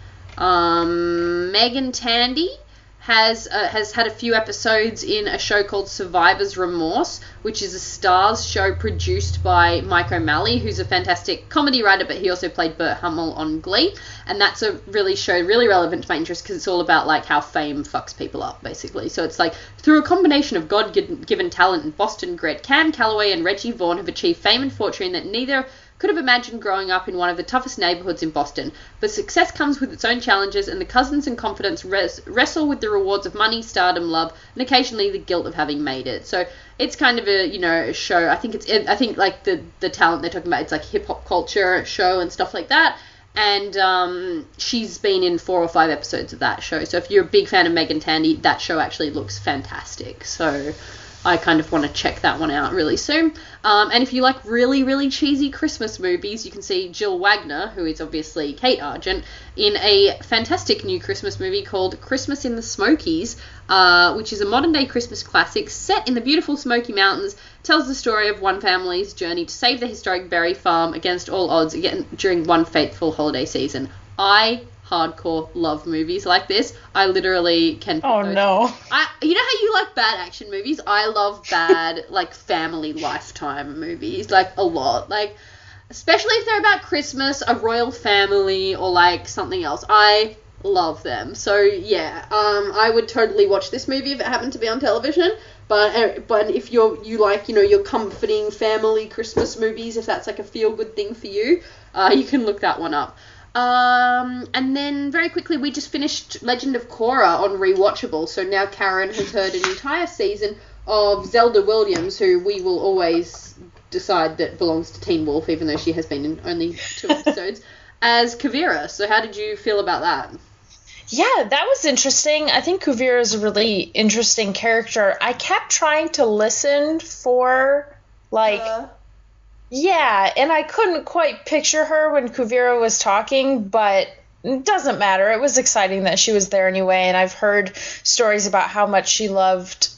um, Megan Tandy has uh, has had a few episodes in a show called Survivor's Remorse, which is a Starz show produced by Mike O'Malley, who's a fantastic comedy writer, but he also played Burt Hummel on Glee, and that's a really show really relevant to my interest because it's all about like how fame fucks people up, basically. So it's like through a combination of God-given talent and Boston grit, Cam Calloway and Reggie Vaughn have achieved fame and fortune that neither could have imagined growing up in one of the toughest neighborhoods in Boston. But success comes with its own challenges, and the cousins and confidants res- wrestle with the rewards of money, stardom, love, and occasionally the guilt of having made it. So it's kind of a, you know, a show. I think it's, I think like the, the talent they're talking about, it's like hip hop culture show and stuff like that. And um, she's been in four or five episodes of that show. So if you're a big fan of Megan Tandy, that show actually looks fantastic. So I kind of want to check that one out really soon. Um, and if you like really, really cheesy Christmas movies, you can see Jill Wagner, who is obviously Kate Argent, in a fantastic new Christmas movie called Christmas in the Smokies, uh, which is a modern-day Christmas classic set in the beautiful Smoky Mountains. Tells the story of one family's journey to save the historic berry farm against all odds again during one fateful holiday season. I hardcore love movies like this. I literally can. Oh no! I you know how you like bad action movies? I love bad like family Lifetime movies like a lot. Like especially if they're about Christmas, a royal family, or like something else. I love them. So yeah, um, I would totally watch this movie if it happened to be on television. But uh, but if you're you like you know your comforting family Christmas movies, if that's like a feel good thing for you, uh, you can look that one up. Um, and then very quickly, we just finished Legend of Korra on Rewatchable, so now Karen has heard an entire season of Zelda Williams, who we will always decide that belongs to Teen Wolf, even though she has been in only two episodes, as Kuvira. So how did you feel about that? Yeah, that was interesting. I think Kuvira is a really interesting character. I kept trying to listen for, like... Uh. Yeah, and I couldn't quite picture her when Kuvira was talking, but it doesn't matter. It was exciting that she was there anyway, and I've heard stories about how much she loved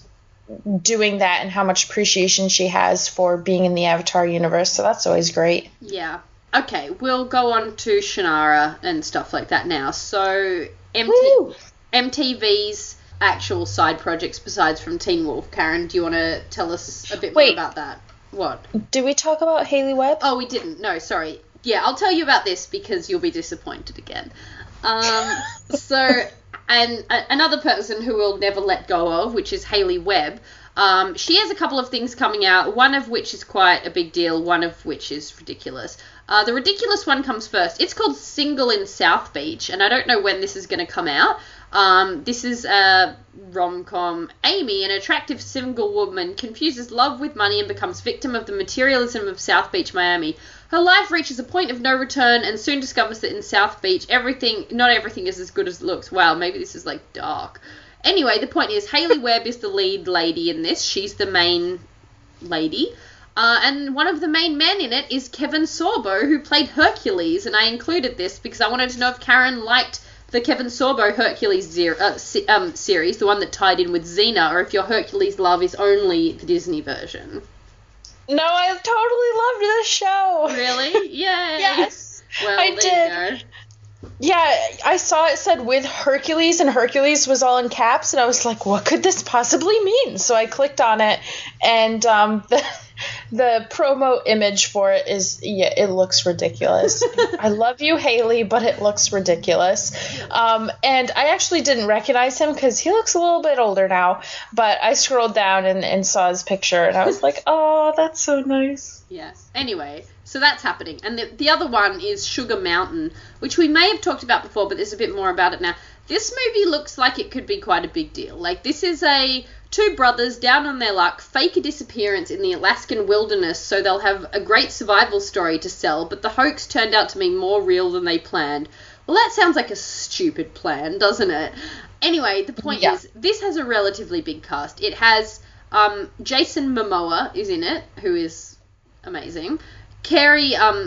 doing that and how much appreciation she has for being in the Avatar universe, so that's always great. Yeah. Okay, we'll go on to Shannara and stuff like that now. So, M T- M T V's actual side projects besides from Teen Wolf. Karen, do you want to tell us a bit Wait. more about that? What? Did we talk about Hayley Webb? Oh, we didn't. No, sorry. Yeah, I'll tell you about this because you'll be disappointed again. Um, so, and a- another person who we'll never let go of, which is Hayley Webb. Um, she has a couple of things coming out, one of which is quite a big deal, one of which is ridiculous. Uh, the ridiculous one comes first. It's called Single in South Beach, and I don't know when this is going to come out. Um, this is a rom-com. Amy, an attractive single woman, confuses love with money and becomes victim of the materialism of South Beach, Miami. Her life reaches a point of no return and soon discovers that in South Beach, everything, not everything is as good as it looks. Wow, maybe this is like dark. Anyway, the point is Hayley Webb is the lead lady in this. She's the main lady. Uh, and one of the main men in it is Kevin Sorbo, who played Hercules. And I included this because I wanted to know if Karen liked the Kevin Sorbo Hercules zero, uh, se- um, series, the one that tied in with Xena, or if your Hercules love is only the Disney version. No, I totally loved this show. Really? Yay. Yes, well, I there did. You go. Yeah, I saw it said with Hercules, and Hercules was all in caps, and I was like, what could this possibly mean? So I clicked on it, and um, the the promo image for it is, yeah, it looks ridiculous. I love you, Hayley, but it looks ridiculous. Um, and I actually didn't recognize him because he looks a little bit older now, but I scrolled down and, and saw his picture, and I was like, oh, that's so nice. Yes. Anyway, so that's happening. And the, the other one is Sugar Mountain, which we may have talked about before, but there's a bit more about it now. This movie looks like it could be quite a big deal. Like, this is a two brothers down on their luck fake a disappearance in the Alaskan wilderness so they'll have a great survival story to sell, but the hoax turned out to be more real than they planned. Well, that sounds like a stupid plan, doesn't it? Anyway, the point yeah. is, this has a relatively big cast. It has um, Jason Momoa is in it, who is amazing. Carrie, um,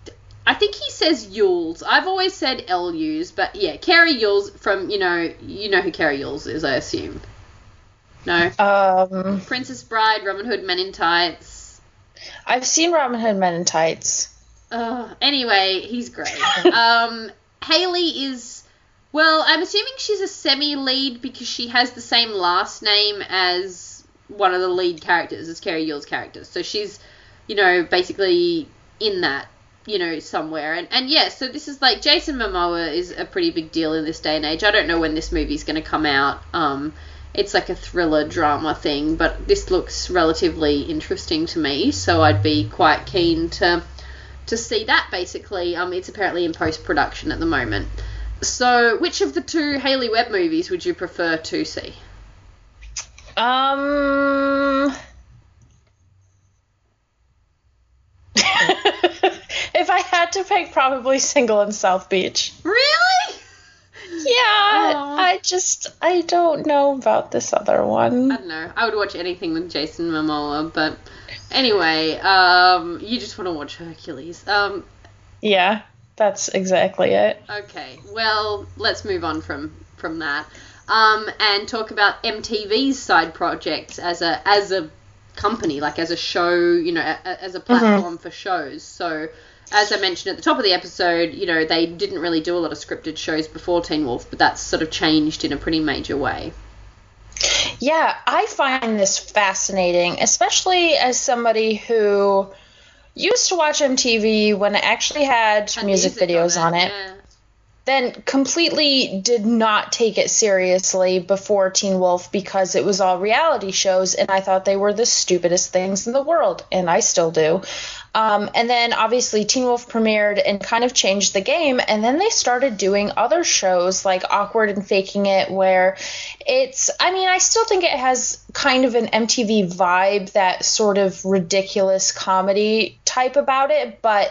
I think he says Yules. I've always said L-Use, but yeah, Carrie Yules from, you know, you know who Carrie Yules is, I assume. No. Um, Princess Bride, Robin Hood Men in Tights. I've seen Robin Hood Men in Tights. Uh, anyway, he's great. um, Haley is, well, I'm assuming she's a semi-lead because she has the same last name as one of the lead characters, as Carrie Yule's characters. So she's, you know, basically in that, you know, somewhere. And, and yeah, so this is like, Jason Momoa is a pretty big deal in this day and age. I don't know when this movie's going to come out. Um, it's like a thriller drama thing, but this looks relatively interesting to me, so I'd be quite keen to to see that, basically. Um, it's apparently in post-production at the moment. So which of the two Hayley Webb movies would you prefer to see? Um... If I had to pick, probably Single in South Beach. Really? Yeah, Oh. I just, I don't know about this other one. I don't know. I would watch anything with Jason Momoa, but anyway, um, you just want to watch Hercules. Um, Yeah, that's exactly it. okay, well, let's move on from, from that, um, and talk about M T V's side projects as a as a company, like as a show, you know, a, a- as a platform Mm-hmm. for shows. So, as I mentioned at the top of the episode, you know, they didn't really do a lot of scripted shows before Teen Wolf, but that's sort of changed in a pretty major way. Yeah, I find this fascinating, especially as somebody who used to watch M T V when it actually had, Had music, videos on it. Yeah. Then completely did not take it seriously before Teen Wolf because it was all reality shows, and I thought they were the stupidest things in the world, and I still do. Um, and then obviously Teen Wolf premiered and kind of changed the game, and then they started doing other shows like Awkward and Faking It, where it's, I mean, I still think it has kind of an M T V vibe, that sort of ridiculous comedy type about it, but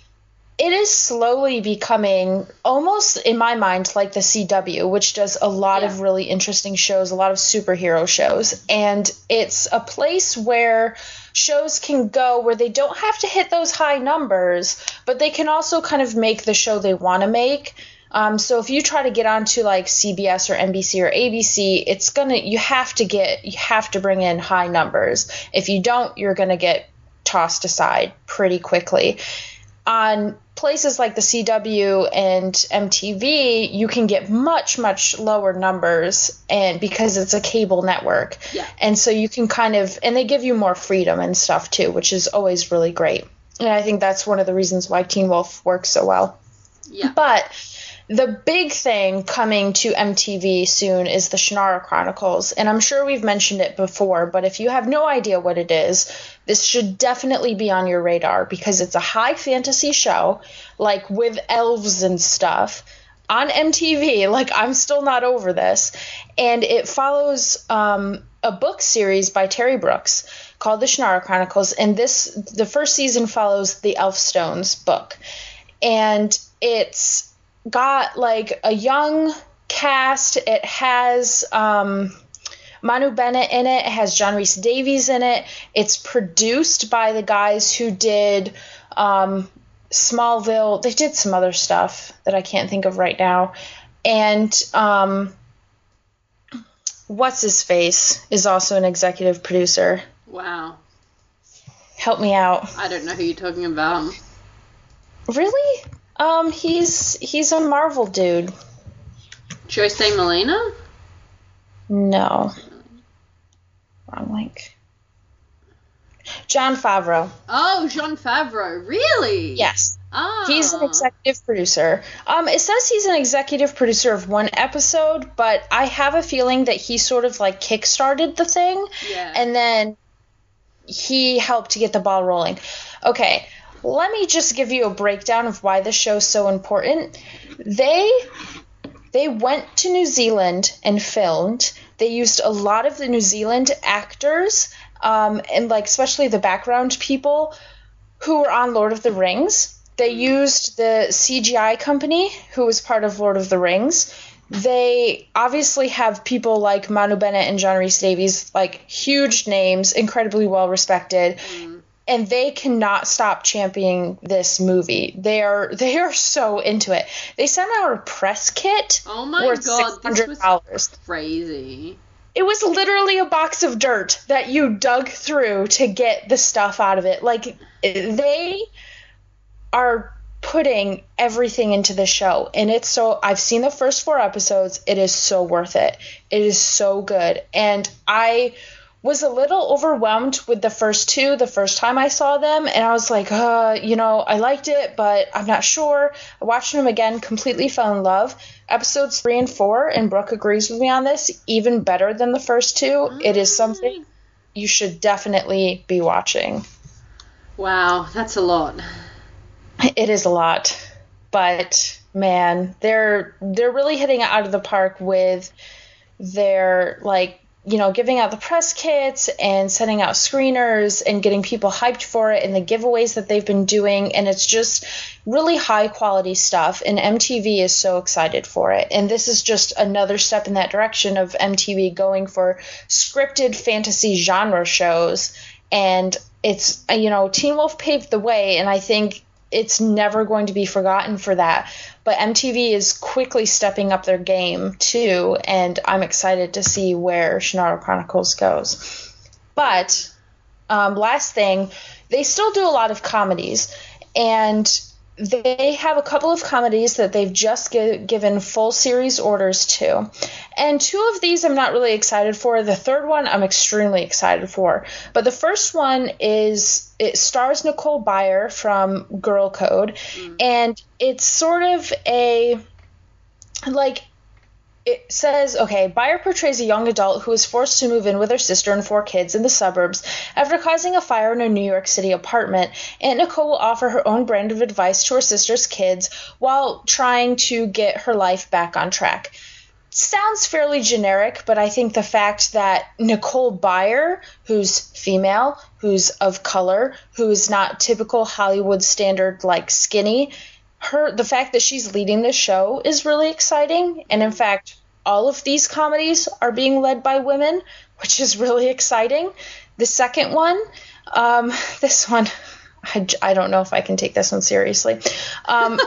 it is slowly becoming almost, in my mind, like the C W, which does a lot Yeah. of really interesting shows, a lot of superhero shows. And it's a place where shows can go where they don't have to hit those high numbers, but they can also kind of make the show they want to make. Um, so if you try to get onto like C B S or N B C or A B C, it's gonna, you have to get, you have to bring in high numbers. If you don't, you're gonna get tossed aside pretty quickly. On places like the C W and M T V, you can get much, much lower numbers, and because it's a cable network. Yeah. And so you can kind of, and they give you more freedom and stuff too, which is always really great. And I think that's one of the reasons why Teen Wolf works so well. Yeah. But the big thing coming to M T V soon is the Shannara Chronicles, and I'm sure we've mentioned it before, but if you have no idea what it is, this should definitely be on your radar, because it's a high fantasy show, like with elves and stuff, on M T V. Like, I'm still not over this. And it follows um, a book series by Terry Brooks called the Shannara Chronicles, and this, the first season follows the Elfstones book. And it's got like a young cast. It has um, Manu Bennett in it. It has John Rhys Davies in it. It's produced by the guys who did um, Smallville. They did some other stuff that I can't think of right now. And um, what's his face is also an executive producer. Wow. Help me out. I don't know who you're talking about. Really? Um, he's he's a Marvel dude. Jose Molina? No. Wrong link. Jon Favreau. Oh, Jon Favreau. Really? Yes. Oh. He's an executive producer. Um, it says he's an executive producer of one episode, but I have a feeling that he sort of like kickstarted the thing, Yeah. and then he helped to get the ball rolling. Okay, let me just give you a breakdown of why this show's so important. They they went to New Zealand and filmed. They used a lot of the New Zealand actors, um, and like especially the background people who were on Lord of the Rings. They used the C G I company who was part of Lord of the Rings. They obviously have people like Manu Bennett and John Rhys Davies, like huge names, incredibly well respected. Mm. And they cannot stop championing this movie. They are they are so into it. They sent out a press kit oh my worth god, six hundred dollars. This was crazy. it was literally a box of dirt that you dug through to get the stuff out of it. Like, they are putting everything into the show, and it's so, I've seen the first four episodes. It is so worth it. It is so good. And I was a little overwhelmed with the first two the first time I saw them, and I was like, uh, you know, I liked it, but I'm not sure. I watched them again, completely fell in love. Episodes three and four, and Brooke agrees with me on this, even better than the first two. Mm. It is something you should definitely be watching. Wow, that's a lot. It is a lot, but man, they're they're really hitting it out of the park with their, like, you know, giving out the press kits and sending out screeners and getting people hyped for it, and the giveaways that they've been doing. And it's just really high quality stuff. And M T V is so excited for it. And this is just another step in that direction of M T V going for scripted fantasy genre shows. And it's, you know, Teen Wolf paved the way, and I think it's never going to be forgotten for that. But M T V is quickly stepping up their game too, and I'm excited to see where Shannara Chronicles goes. But um, last thing, they still do a lot of comedies, and they have a couple of comedies that they've just gi- given full series orders to. And two of these I'm not really excited for. The third one I'm extremely excited for. But the first one is, it stars Nicole Byer from Girl Code. Mm. And it's sort of a, like, it says, okay, Byer portrays a young adult who is forced to move in with her sister and four kids in the suburbs after causing a fire in a New York City apartment. Aunt Nicole will offer her own brand of advice to her sister's kids while trying to get her life back on track. Sounds fairly generic, but I think the fact that Nicole Byer, who's female, who's of color, who's not typical Hollywood standard, like, skinny, her the fact that she's leading this show is really exciting. And in fact, all of these comedies are being led by women, which is really exciting. The second one, um, this one, I, I don't know if I can take this one seriously. Um,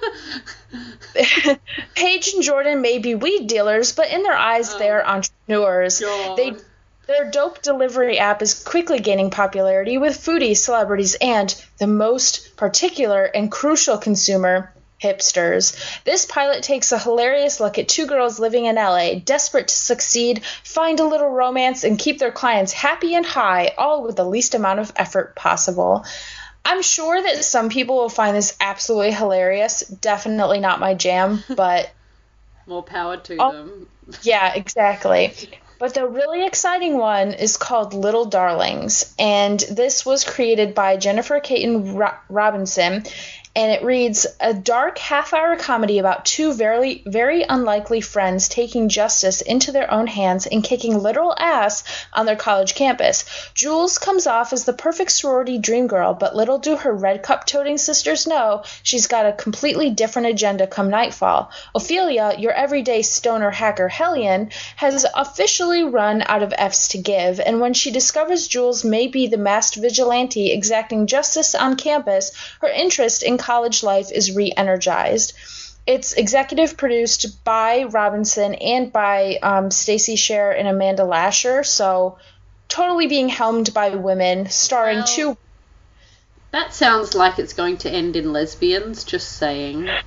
it, Paige and Jordan may be weed dealers, but in their eyes, oh, they're entrepreneurs. God. They Their dope delivery app is quickly gaining popularity with foodies, celebrities, and the most particular and crucial consumer, hipsters. This pilot takes a hilarious look at two girls living in L A, desperate to succeed, find a little romance, and keep their clients happy and high, all with the least amount of effort possible. I'm sure that some people will find this absolutely hilarious. Definitely not my jam, but more power to oh, them. Yeah, exactly. But the really exciting one is called Little Darlings, and this was created by Jennifer Caton Ro- Robinson, and it reads, a dark half-hour comedy about two very, very unlikely friends taking justice into their own hands and kicking literal ass on their college campus. Jules comes off as the perfect sorority dream girl, but little do her red cup-toting sisters know she's got a completely different agenda come nightfall. Ophelia, your everyday stoner hacker hellion, has officially run out of F's to give, and when she discovers Jules may be the masked vigilante exacting justice on campus, her interest in college life is re-energized. It's executive produced by Robinson and by um, Stacey Sher and Amanda Lasher, so totally being helmed by women, starring well, two... That sounds like it's going to end in lesbians, just saying. I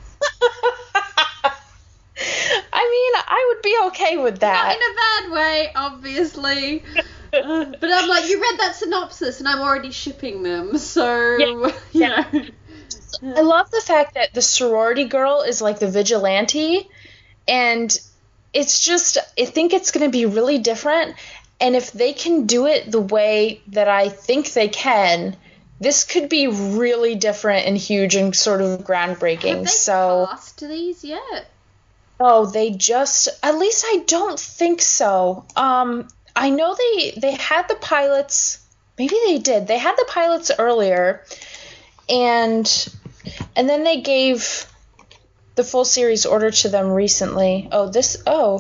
mean, I would be okay with that. Not in a bad way, obviously. uh, but I'm like, you read that synopsis and I'm already shipping them, so, yeah, you yeah. know... I love the fact that the sorority girl is like the vigilante, and it's just, I think it's going to be really different, and if they can do it the way that I think they can, this could be really different and huge and sort of groundbreaking. Have they so, cast these yet? Oh, they just, at least I don't think so. Um, I know they, they had the pilots, maybe they did, they had the pilots earlier, and... And then they gave the full series order to them recently. Oh, this, oh.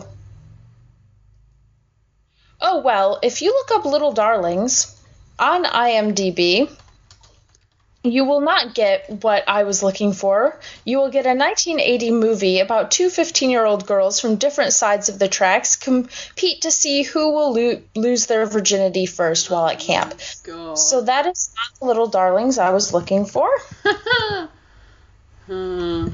Oh, well, if you look up Little Darlings on IMDb, you will not get what I was looking for. You will get a nineteen eighty movie about two fifteen-year-old girls from different sides of the tracks compete to see who will lo- lose their virginity first while at camp. God. So that is not the Little Darlings I was looking for. hmm.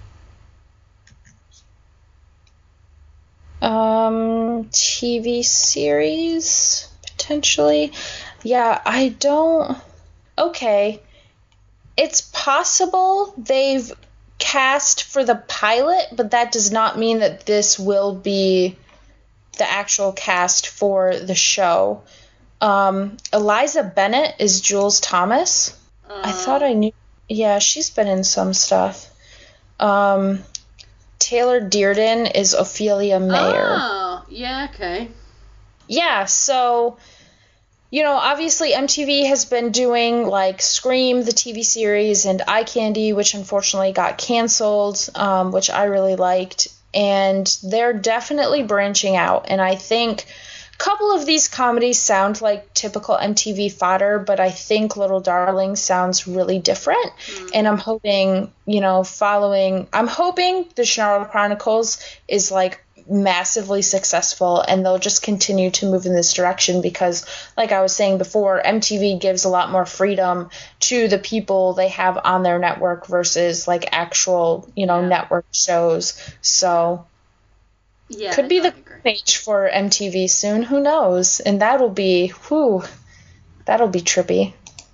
Um, T V series, potentially. Yeah, I don't... Okay. It's possible they've cast for the pilot, but that does not mean that this will be the actual cast for the show. Um, Eliza Bennett is Jules Thomas. Uh, I thought I knew... Yeah, she's been in some stuff. Um... Taylor Dearden is Ophelia Mayer. Oh, yeah, okay. Yeah, so, you know, obviously M T V has been doing, like, Scream, the T V series, and Eye Candy, which unfortunately got canceled, um, which I really liked. And they're definitely branching out. And I think a couple of these comedies sound like typical M T V fodder, but I think Little Darling sounds really different. Mm. And I'm hoping, you know, following, I'm hoping the Shannara Chronicles is like massively successful and they'll just continue to move in this direction because, like I was saying before, M T V gives a lot more freedom to the people they have on their network versus like actual, you know, yeah. network shows. So yeah, could be the page for M T V soon. Who knows? And that'll be, whew, that'll be trippy.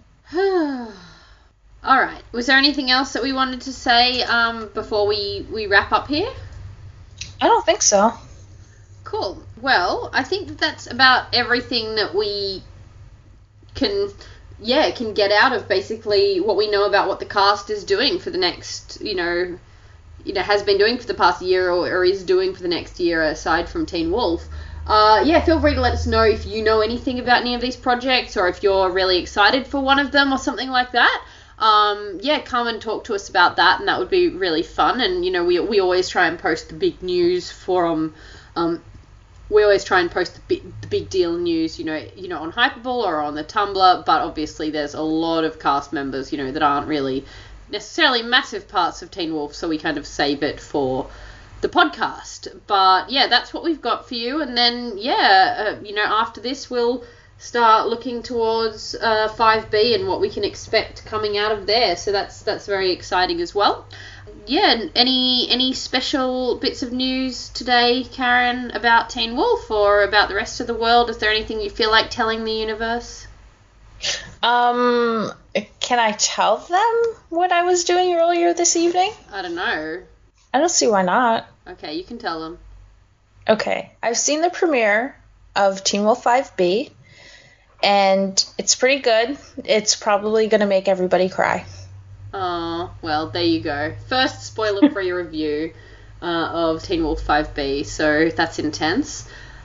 All right. Was there anything else that we wanted to say um, before we, we wrap up here? I don't think so. Cool. Well, I think that that's about everything that we can, yeah, can get out of basically what we know about what the cast is doing for the next, you know, you know, has been doing for the past year or, or is doing for the next year aside from Teen Wolf. Uh, yeah, feel free to let us know if you know anything about any of these projects or if you're really excited for one of them or something like that. Um, yeah, come and talk to us about that, and that would be really fun. And, you know, we we always try and post the big news from, um, we always try and post the big, the big deal news, you know, you know, on Hypable or on the Tumblr, but obviously there's a lot of cast members, you know, that aren't really necessarily massive parts of Teen Wolf, so we kind of save it for the podcast. But, yeah, that's what we've got for you, and then, yeah, uh, you know, after this we'll start looking towards uh, five B and what we can expect coming out of there. So that's that's very exciting as well. Yeah, any any special bits of news today, Karen, about Teen Wolf or about the rest of the world? Is there anything you feel like telling the universe? Um, can I tell them what I was doing earlier this evening? I don't know. I don't see why not. Okay, you can tell them. Okay, I've seen the premiere of Teen Wolf five B. And it's pretty good. It's probably going to make everybody cry. Oh, well, there you go. First spoiler-free review uh, of Teen Wolf five B, so that's intense.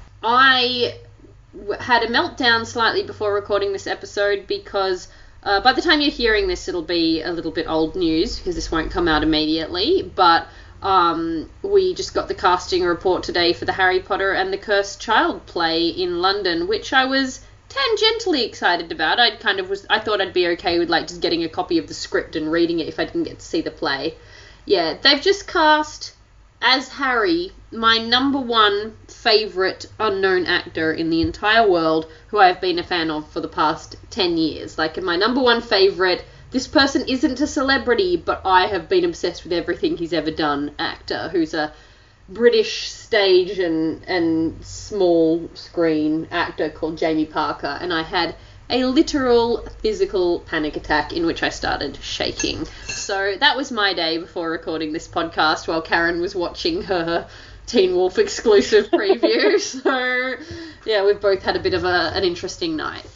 I w- had a meltdown slightly before recording this episode because uh, by the time you're hearing this, it'll be a little bit old news because this won't come out immediately, but um, we just got the casting report today for the Harry Potter and the Cursed Child play in London, which I was tangentially excited about. I kind of was, I thought I'd be okay with like just getting a copy of the script and reading it if I didn't get to see the play. Yeah, they've just cast as Harry my number one favourite unknown actor in the entire world who I've been a fan of for the past ten years. Like my number one favourite, this person isn't a celebrity, but I have been obsessed with everything he's ever done actor who's a British stage and, and small screen actor called Jamie Parker, and I had a literal physical panic attack in which I started shaking. So that was my day before recording this podcast while Karen was watching her Teen Wolf exclusive preview. So yeah, we've both had a bit of a, an interesting night.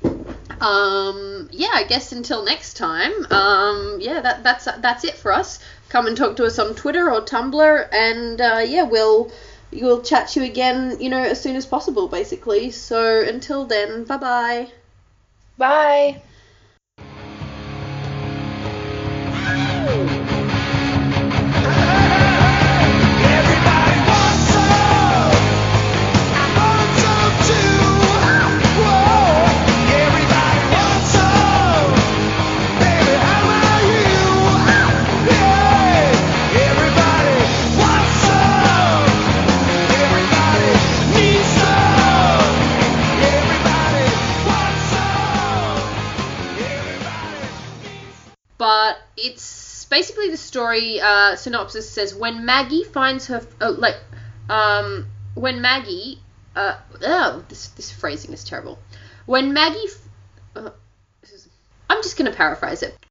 Um, yeah, I guess until next time, um, yeah, that, that's that's it for us. Come and talk to us on Twitter or Tumblr, and uh, yeah, we'll we'll chat to you again, you know, as soon as possible, basically. So until then, bye-bye. Bye. Everybody wants some, baby. but it's basically the story. Uh, synopsis says when Maggie finds her uh, like um when Maggie uh oh this this phrasing is terrible. When Maggie, f- uh, this is, I'm just gonna paraphrase it.